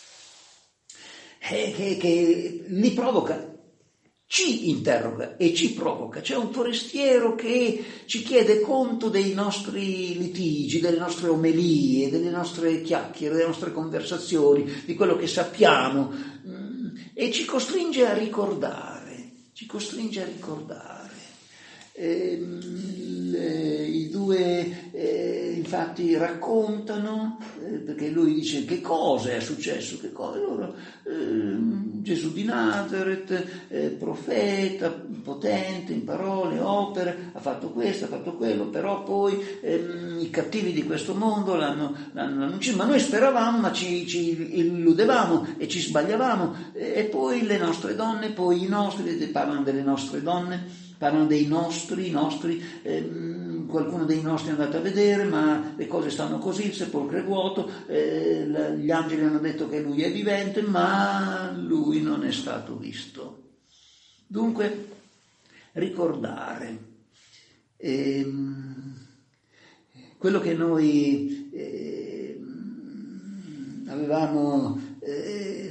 eh, che, che li provoca, ci interroga e ci provoca. C'è un forestiero che ci chiede conto dei nostri litigi, delle nostre omelie, delle nostre chiacchiere, delle nostre conversazioni, di quello che sappiamo, e ci costringe a ricordare, ci costringe a ricordare. Eh, le, i due eh, infatti raccontano, eh, perché lui dice che cosa è successo, che cosa, loro, eh, Gesù di Nazareth, eh, profeta, potente in parole, opere, ha fatto questo, ha fatto quello, però poi ehm, i cattivi di questo mondo l'hanno, l'hanno annunciato, ma noi speravamo, ma ci, ci illudevamo e ci sbagliavamo, e, e poi le nostre donne, poi i nostri, parlano delle nostre donne, parlano dei nostri, nostri ehm, qualcuno dei nostri è andato a vedere, ma le cose stanno così, il sepolcro è vuoto, eh, gli angeli hanno detto che lui è vivente, ma lui non è stato visto. Dunque, ricordare ehm, quello che noi eh, avevamo eh,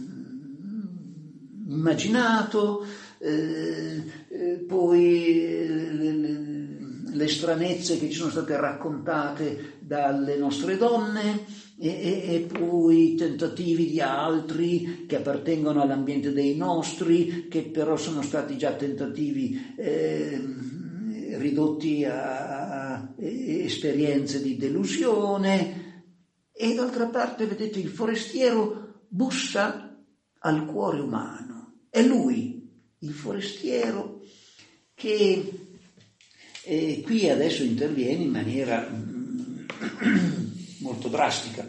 immaginato, eh, eh, poi eh, le, le, le stranezze che ci sono state raccontate dalle nostre donne e, e, e poi tentativi di altri che appartengono all'ambiente dei nostri, che però sono stati già tentativi eh, ridotti a, a esperienze di delusione. E d'altra parte, vedete, il forestiero bussa al cuore umano. È lui, il forestiero, che eh, qui adesso interviene in maniera mm, molto drastica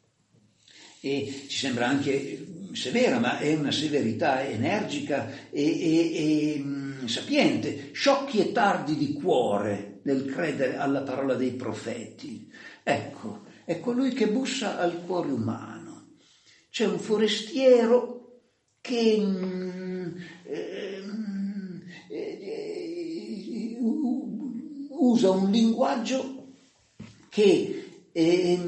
e ci sembra anche severa, ma è una severità energica e, e, e mm, sapiente. Sciocchi e tardi di cuore nel credere alla parola dei profeti. Ecco, è colui che bussa al cuore umano. C'è un forestiero che mm, eh, eh, usa un linguaggio che eh,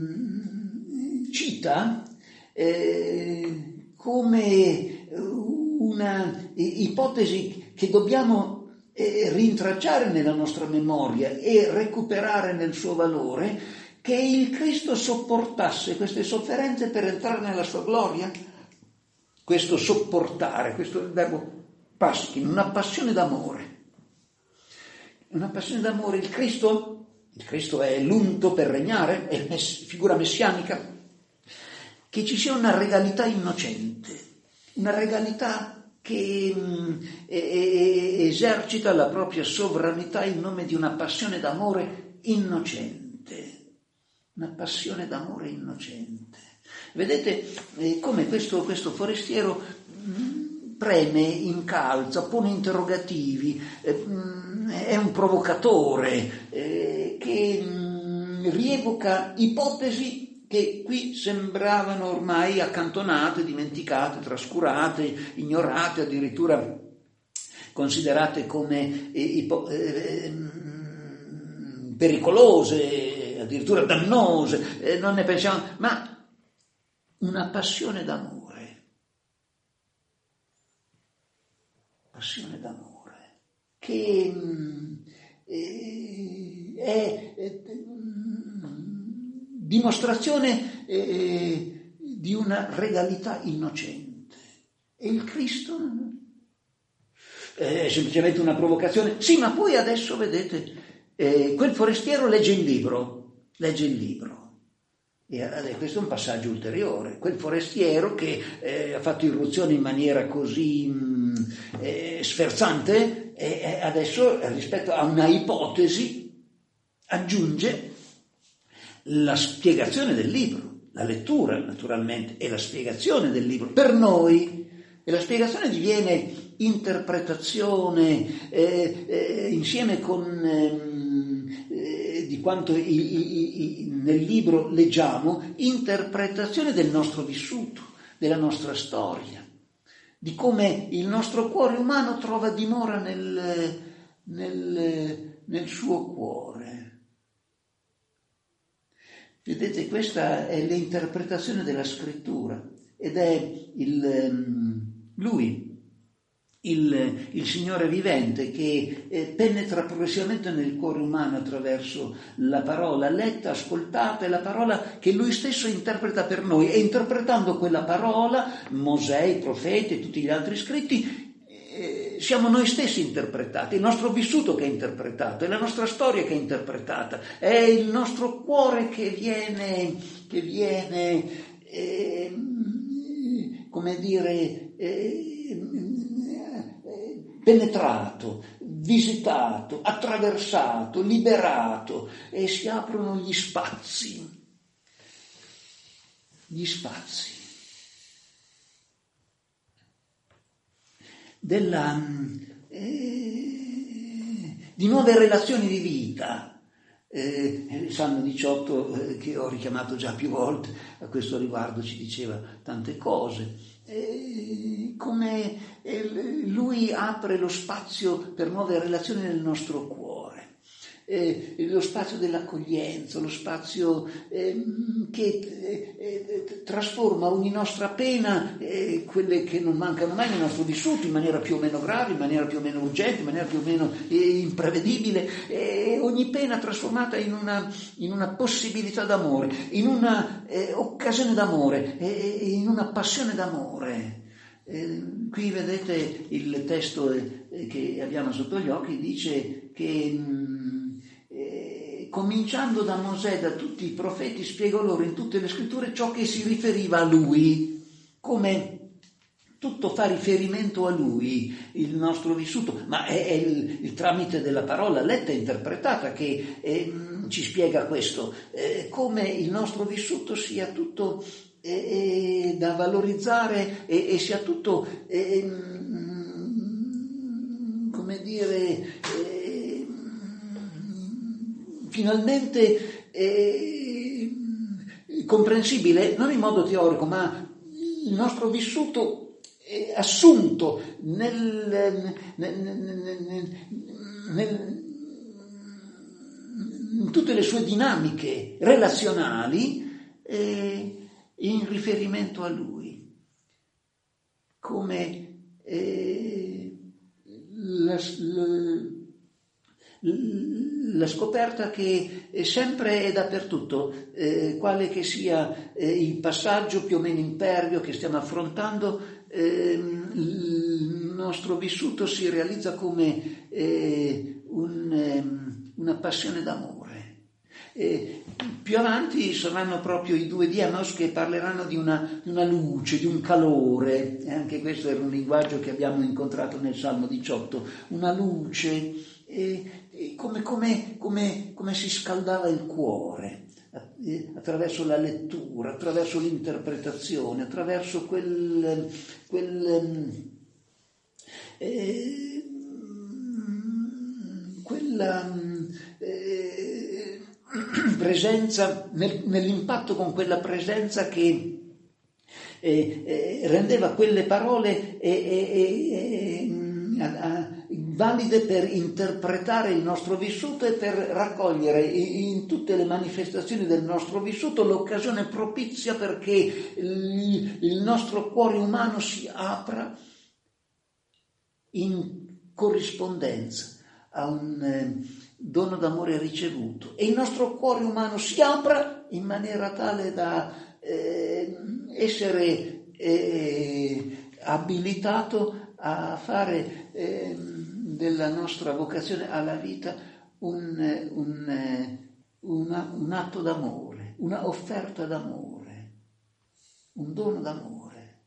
cita eh, come una ipotesi che dobbiamo eh, rintracciare nella nostra memoria e recuperare nel suo valore, che il Cristo sopportasse queste sofferenze per entrare nella sua gloria. Questo sopportare, questo è il verbo paskin, una passione d'amore. Una passione d'amore. Il Cristo, il Cristo è l'unto per regnare, è mess- figura messianica. Che ci sia una regalità innocente, una regalità che mh, e- esercita la propria sovranità in nome di una passione d'amore innocente. Una passione d'amore innocente. Vedete eh, come questo, questo forestiero mh, preme, incalza, pone interrogativi, eh, mh, è un provocatore eh, che mh, rievoca ipotesi che qui sembravano ormai accantonate, dimenticate, trascurate, ignorate, addirittura considerate come eh, ipo- eh, mh, pericolose, addirittura dannose, eh, non ne pensiamo, ma una passione d'amore, passione d'amore, che eh, è eh, dimostrazione eh, di una regalità innocente. E il Cristo è semplicemente una provocazione. Sì, ma poi adesso vedete, eh, quel forestiero legge il libro, legge il libro. E adesso, questo è un passaggio ulteriore. Quel forestiero che eh, ha fatto irruzione in maniera così mh, eh, sferzante, eh, adesso rispetto a una ipotesi aggiunge la spiegazione del libro, la lettura naturalmente e la spiegazione del libro per noi. E la spiegazione diviene interpretazione eh, eh, insieme con eh, di quanto i, i, i, nel libro leggiamo, interpretazione del nostro vissuto, della nostra storia, di come il nostro cuore umano trova dimora nel, nel, nel suo cuore. Vedete, questa è l'interpretazione della scrittura ed è il, lui, il, il Signore vivente che eh, penetra progressivamente nel cuore umano attraverso la parola letta, ascoltata, e la parola che lui stesso interpreta per noi, e interpretando quella parola, Mosè, i profeti e tutti gli altri scritti, eh, siamo noi stessi interpretati, è il nostro vissuto che è interpretato, è la nostra storia che è interpretata, è il nostro cuore che viene, che viene eh, come dire, eh, penetrato, visitato, attraversato, liberato, e si aprono gli spazi, gli spazi della, eh, di nuove relazioni di vita. Eh, il Salmo diciotto, eh, che ho richiamato già più volte, a questo riguardo ci diceva tante cose. Eh, come eh, lui apre lo spazio per nuove relazioni nel nostro cuore, eh, lo spazio dell'accoglienza, lo spazio eh, che eh, trasforma ogni nostra pena, eh, quelle che non mancano mai nel nostro vissuto, in maniera più o meno grave, in maniera più o meno urgente, in maniera più o meno eh, imprevedibile, eh, ogni pena trasformata in una, in una possibilità d'amore, in una eh, occasione d'amore, eh, in una passione d'amore. Eh, qui vedete il testo eh, che abbiamo sotto gli occhi, dice che mh, eh, cominciando da Mosè, da tutti i profeti, spiegò loro in tutte le scritture ciò che si riferiva a lui, come tutto fa riferimento a lui, il nostro vissuto, ma è, è il, il tramite della parola letta e interpretata che eh, ci spiega questo, eh, come il nostro vissuto sia tutto E, e da valorizzare e, e sia tutto e, come dire e, finalmente e, comprensibile non in modo teorico, ma il nostro vissuto è assunto nel, nel, nel, nel, in tutte le sue dinamiche relazionali, e, in riferimento a lui, come eh, la, la, la scoperta che è sempre e dappertutto, eh, quale che sia eh, il passaggio più o meno impervio che stiamo affrontando, eh, il nostro vissuto si realizza come eh, un, eh, una passione d'amore. E più avanti saranno proprio i due di Emmaus che parleranno di una, di una luce, di un calore, e anche questo era un linguaggio che abbiamo incontrato nel Salmo diciotto, una luce, e, e come, come, come, come si scaldava il cuore attraverso la lettura, attraverso l'interpretazione, attraverso quel, quel eh, quella eh, presenza, nel, nell'impatto con quella presenza che eh, eh, rendeva quelle parole eh, eh, eh, a, valide per interpretare il nostro vissuto e per raccogliere in tutte le manifestazioni del nostro vissuto l'occasione propizia perché il, il nostro cuore umano si apra in corrispondenza a un eh, dono d'amore ricevuto, e il nostro cuore umano si apra in maniera tale da eh, essere eh, abilitato a fare eh, della nostra vocazione alla vita un, un, una, un atto d'amore, una offerta d'amore, un dono d'amore,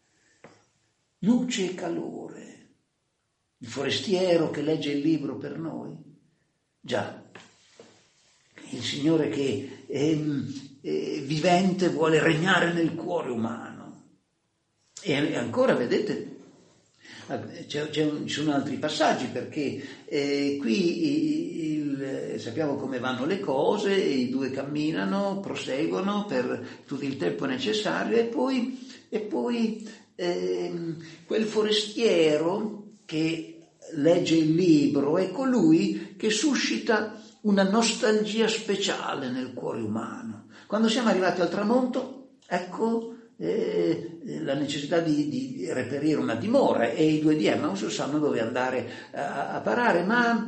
luce e calore. Il forestiero che legge il libro per noi, già, il Signore che è, è vivente vuole regnare nel cuore umano. E ancora, vedete, c'è, c'è un, ci sono altri passaggi, perché eh, qui il, sappiamo come vanno le cose, i due camminano, proseguono per tutto il tempo necessario, e poi, e poi eh, quel forestiero che legge il libro è colui che suscita una nostalgia speciale nel cuore umano. Quando siamo arrivati al tramonto, ecco eh, la necessità di, di reperire una dimora, e i due di Emmaus sanno dove andare a, a parare, ma,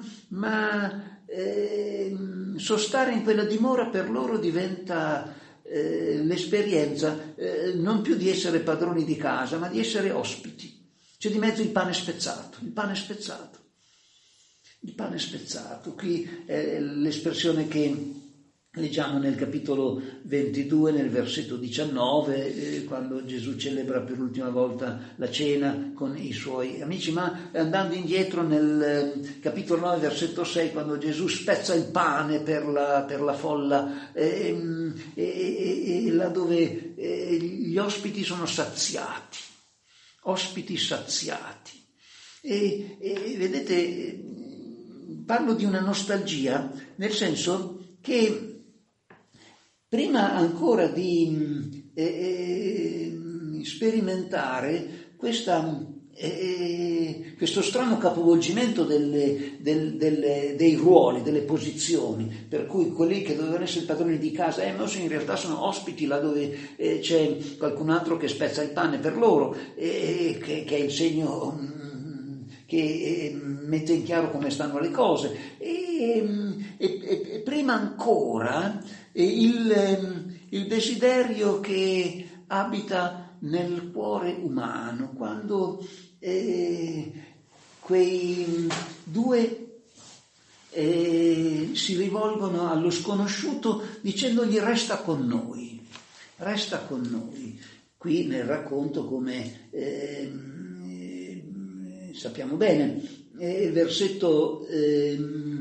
ma eh, sostare in quella dimora per loro diventa eh, l'esperienza eh, non più di essere padroni di casa, ma di essere ospiti. C'è di mezzo il pane spezzato, il pane spezzato, il pane spezzato. Qui è l'espressione che leggiamo nel capitolo ventidue, nel versetto diciannove, eh, quando Gesù celebra per l'ultima volta la cena con i suoi amici, ma andando indietro nel eh, capitolo nove, versetto sei, quando Gesù spezza il pane per la, per la folla, eh, e, e, e là dove eh, gli ospiti sono saziati. Ospiti saziati. E, e vedete, parlo di una nostalgia, nel senso che prima ancora di eh, sperimentare questa, eh, questo strano capovolgimento delle, del, delle, dei ruoli, delle posizioni, per cui quelli che dovevano essere padroni di casa Emmaus in realtà sono ospiti là dove eh, c'è qualcun altro che spezza il pane per loro, eh, che, che è il segno mm, che eh, mette in chiaro come stanno le cose. E, e, e prima ancora eh, il, il desiderio che abita nel cuore umano, quando eh, quei due eh, si rivolgono allo sconosciuto dicendogli: resta con noi, resta con noi. Qui nel racconto, come eh, sappiamo bene, eh, versetto eh,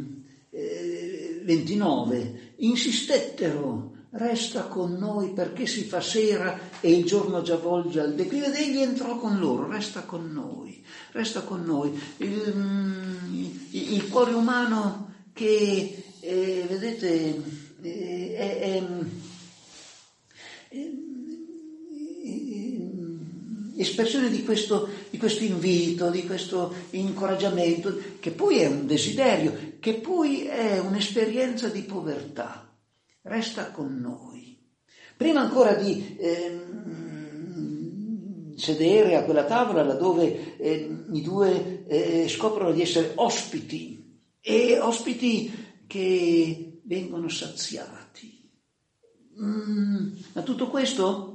eh, ventinove, insistettero: resta con noi perché si fa sera e il giorno già volge al declino. Ed egli entrò con loro: resta con noi, resta con noi. Il, il, il cuore umano che, eh, vedete, eh, è, è, è espressione di questo, di questo invito, di questo incoraggiamento, che poi è un desiderio, che poi è un'esperienza di povertà. Resta con noi. Prima ancora di eh, sedere a quella tavola laddove eh, i due eh, scoprono di essere ospiti, e ospiti che vengono saziati. Mm, ma tutto questo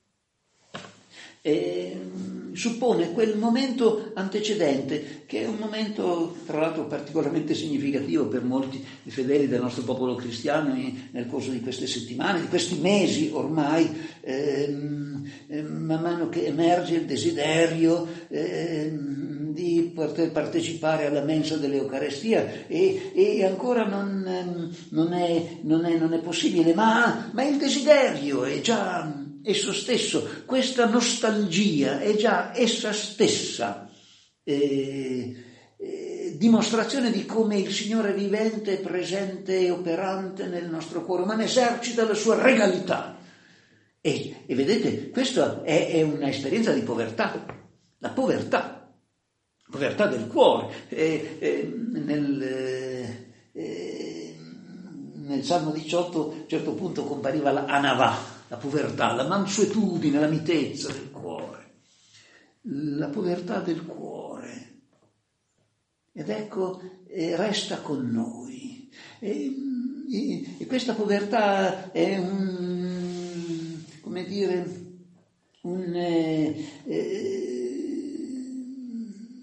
eh, suppone quel momento antecedente, che è un momento tra l'altro particolarmente significativo per molti fedeli del nostro popolo cristiano nel corso di queste settimane, di questi mesi ormai, ehm, man mano che emerge il desiderio ehm, di poter partecipare alla mensa dell'Eucarestia, e, e ancora non, non, è, non, è, non è possibile, ma, ma il desiderio è già esso stesso, questa nostalgia è già essa stessa eh, eh, dimostrazione di come il Signore vivente è presente e operante nel nostro cuore umano, esercita la sua regalità. E, e vedete, questa è, è un'esperienza di povertà, la povertà, povertà del cuore. Eh, eh, nel, eh, nel Salmo diciotto a un certo punto compariva la anavà, la povertà, la mansuetudine, la mitezza del cuore, la povertà del cuore. Ed ecco, eh, resta con noi. E, e, e questa povertà è un, come dire, un, eh, eh,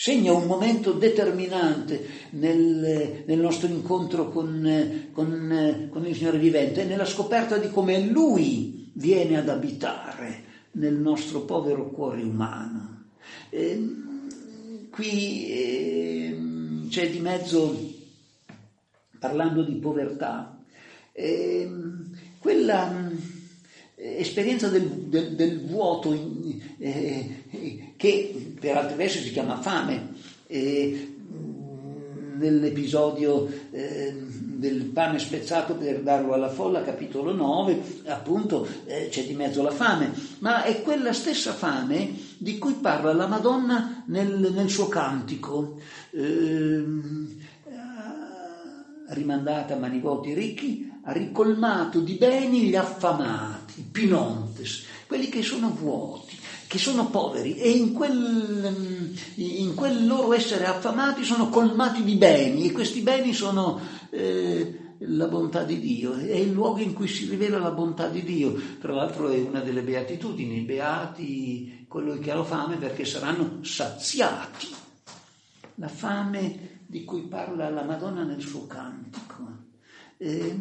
segna un momento determinante nel, nel nostro incontro con, con, con il Signore vivente, nella scoperta di come Lui viene ad abitare nel nostro povero cuore umano. Eh, qui eh, c'è di mezzo, parlando di povertà, eh, quella esperienza del, del, del vuoto in, eh, che per altri versi si chiama fame. Eh, nell'episodio eh, del pane spezzato per darlo alla folla, capitolo nove, appunto eh, c'è di mezzo la fame, ma è quella stessa fame di cui parla la Madonna nel, nel suo cantico, eh, rimandata a manivoti ricchi, ha ricolmato di beni gli affamati, pinontes, quelli che sono vuoti, che sono poveri, e in quel, in quel loro essere affamati sono colmati di beni, e questi beni sono eh, la bontà di Dio, è il luogo in cui si rivela la bontà di Dio. Tra l'altro è una delle beatitudini, beati coloro che hanno fame perché saranno saziati. La fame di cui parla la Madonna nel suo cantico. Eh,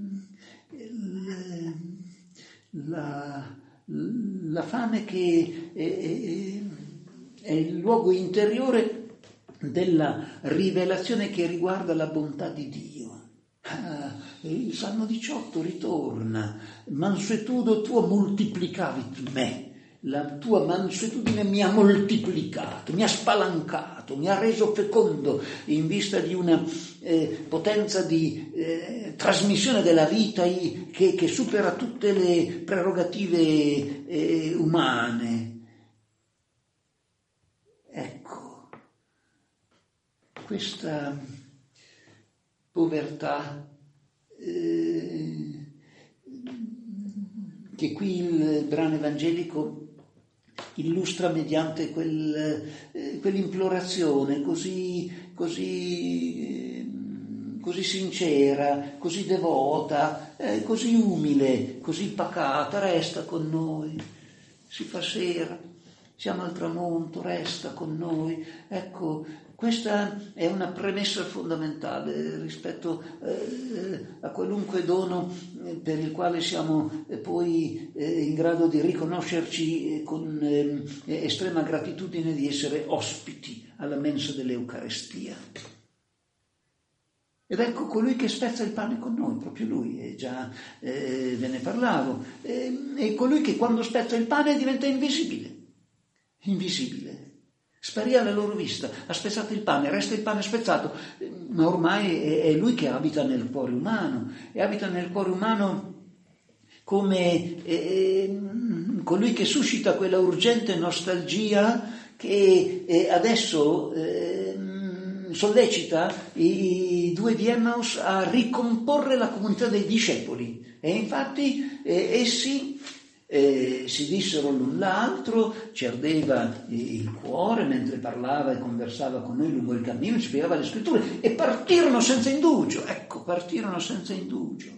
la, la fame che è, è il luogo interiore della rivelazione che riguarda la bontà di Dio. Ah, il Salmo diciotto ritorna: mansuetudo tuo multiplicavit me. La tua mansuetudine mi ha moltiplicato, mi ha spalancato, mi ha reso fecondo in vista di una eh, potenza di eh, trasmissione della vita che, che supera tutte le prerogative eh, umane. Ecco, questa povertà eh, che qui il brano evangelico illustra mediante quel, eh, quell'implorazione così, così, eh, così sincera, così devota, eh, così umile, così pacata: resta con noi, si fa sera, siamo al tramonto, resta con noi. Ecco, questa è una premessa fondamentale rispetto eh, a qualunque dono eh, per il quale siamo eh, poi eh, in grado di riconoscerci eh, con eh, estrema gratitudine di essere ospiti alla mensa dell'Eucarestia. Ed ecco colui che spezza il pane con noi, proprio lui, e già eh, ve ne parlavo, eh, è colui che quando spezza il pane diventa invisibile, invisibile. Sparì alla loro vista, ha spezzato il pane, resta il pane spezzato, ma ormai è lui che abita nel cuore umano, e abita nel cuore umano come eh, colui che suscita quella urgente nostalgia che eh, adesso eh, sollecita i due di Emmaus a ricomporre la comunità dei discepoli. E infatti eh, essi Eh, si dissero l'un l'altro, ci ardeva il cuore mentre parlava e conversava con noi lungo il cammino, ci spiegava le scritture, e partirono senza indugio. Ecco, partirono senza indugio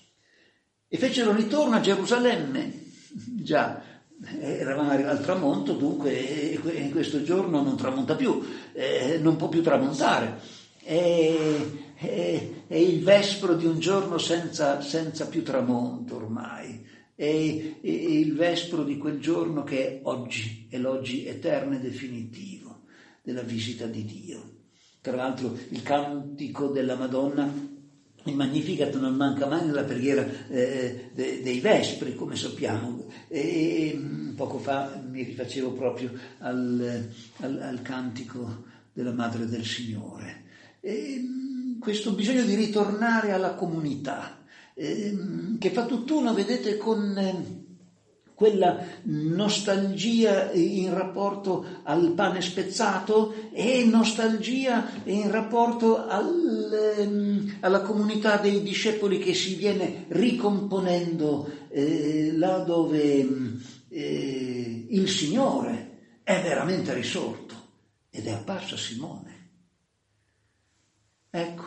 e fecero ritorno a Gerusalemme. Già eravamo arrivati al tramonto, dunque in questo giorno non tramonta più, eh, non può più tramontare, è, è, è il vespro di un giorno senza, senza più tramonto ormai. È il vespro di quel giorno che è oggi, è l'oggi eterno e definitivo della visita di Dio. Tra l'altro il cantico della Madonna, il Magnificat, non manca mai nella preghiera eh, de, dei vespri, come sappiamo. E poco fa mi rifacevo proprio al, al, al cantico della Madre del Signore. E questo bisogno di ritornare alla comunità, che fa tutt'uno, vedete, con quella nostalgia in rapporto al pane spezzato e nostalgia in rapporto al, alla comunità dei discepoli che si viene ricomponendo eh, là dove eh, il Signore è veramente risorto ed è apparso a Simone. Ecco,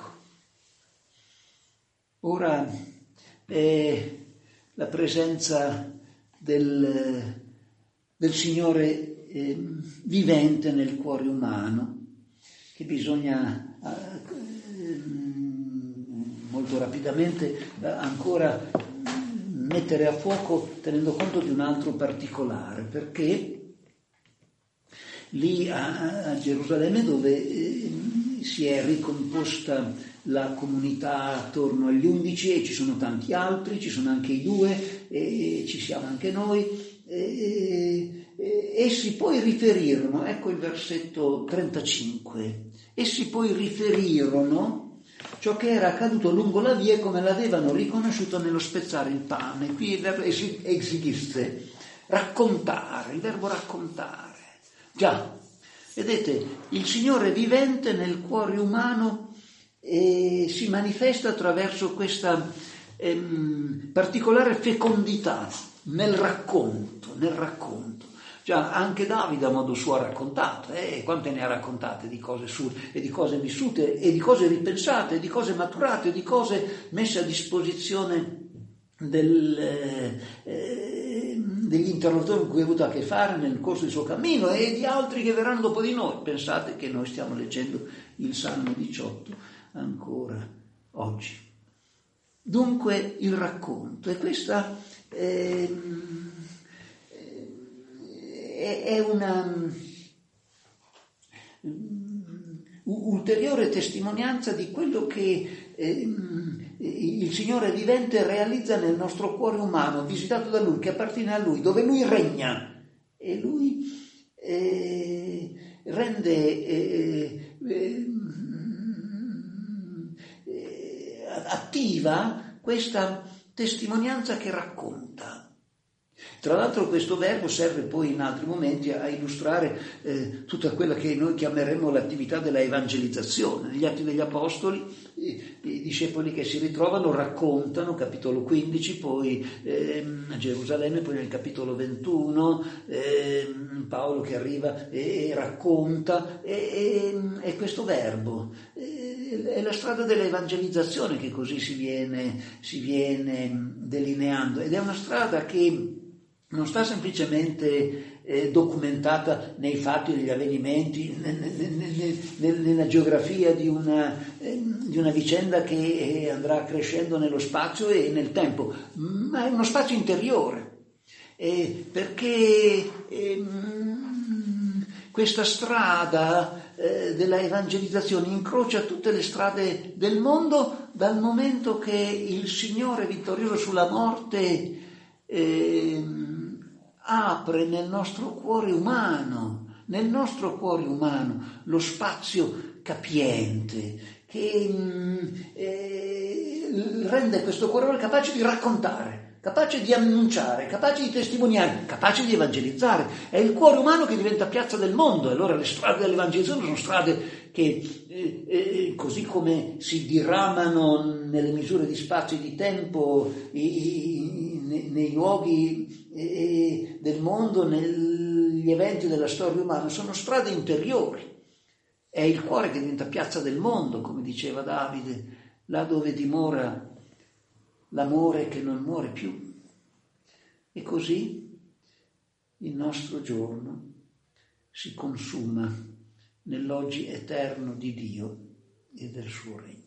ora è la presenza del, del Signore eh, vivente nel cuore umano, che bisogna eh, molto rapidamente ancora mettere a fuoco, tenendo conto di un altro particolare, perché lì a, a Gerusalemme, dove eh, si è ricomposta la comunità attorno agli undici, e ci sono tanti altri, ci sono anche i due, e ci siamo anche noi, e, e, essi poi riferirono, ecco il versetto trentacinque, essi poi riferirono ciò che era accaduto lungo la via e come l'avevano riconosciuto nello spezzare il pane. Qui il verbo esigisse, raccontare, il verbo raccontare. Già, vedete, il Signore vivente nel cuore umano eh, si manifesta attraverso questa ehm, particolare fecondità nel racconto, nel racconto. Già, anche Davide a modo suo ha raccontato, eh, quante ne ha raccontate di cose sue, e di cose vissute, e di cose ripensate, e di cose maturate, e di cose messe a disposizione del, eh, eh, degli interlocutori con cui ha avuto a che fare nel corso del suo cammino, e di altri che verranno dopo di noi. Pensate che noi stiamo leggendo il Salmo diciotto ancora oggi. Dunque il racconto, e questa eh, è una um, ulteriore testimonianza di quello che eh, il Signore vivente realizza nel nostro cuore umano, visitato da Lui, che appartiene a Lui, dove Lui regna, e Lui eh, rende eh, eh, eh, attiva questa testimonianza che racconta. Tra l'altro questo verbo serve poi in altri momenti a illustrare eh, tutta quella che noi chiameremo l'attività della evangelizzazione. Negli Atti degli Apostoli i, i discepoli che si ritrovano raccontano, capitolo quindici, poi eh, a Gerusalemme, poi nel capitolo ventuno, eh, Paolo che arriva e, e racconta, e, e, e questo verbo eh, è la strada dell'evangelizzazione che così si viene, si viene delineando, ed è una strada che non sta semplicemente eh, documentata nei fatti degli avvenimenti, nel, nel, nel, nella geografia di una, eh, di una vicenda che eh, andrà crescendo nello spazio e nel tempo, ma è uno spazio interiore, eh, perché eh, questa strada eh, della evangelizzazione incrocia tutte le strade del mondo, dal momento che il Signore vittorioso sulla morte eh, apre nel nostro cuore umano, nel nostro cuore umano, lo spazio capiente che eh, rende questo cuore umano capace di raccontare, capace di annunciare, capace di testimoniare, capace di evangelizzare. È il cuore umano che diventa piazza del mondo. E allora le strade dell'evangelizzazione sono strade che eh, eh, così come si diramano nelle misure di spazio e di tempo i, i, nei, nei luoghi eh, del mondo, negli eventi della storia umana, sono strade interiori. È il cuore che diventa piazza del mondo, come diceva Davide, là dove dimora l'amore che non muore più. E così il nostro giorno si consuma nell'oggi eterno di Dio e del suo regno.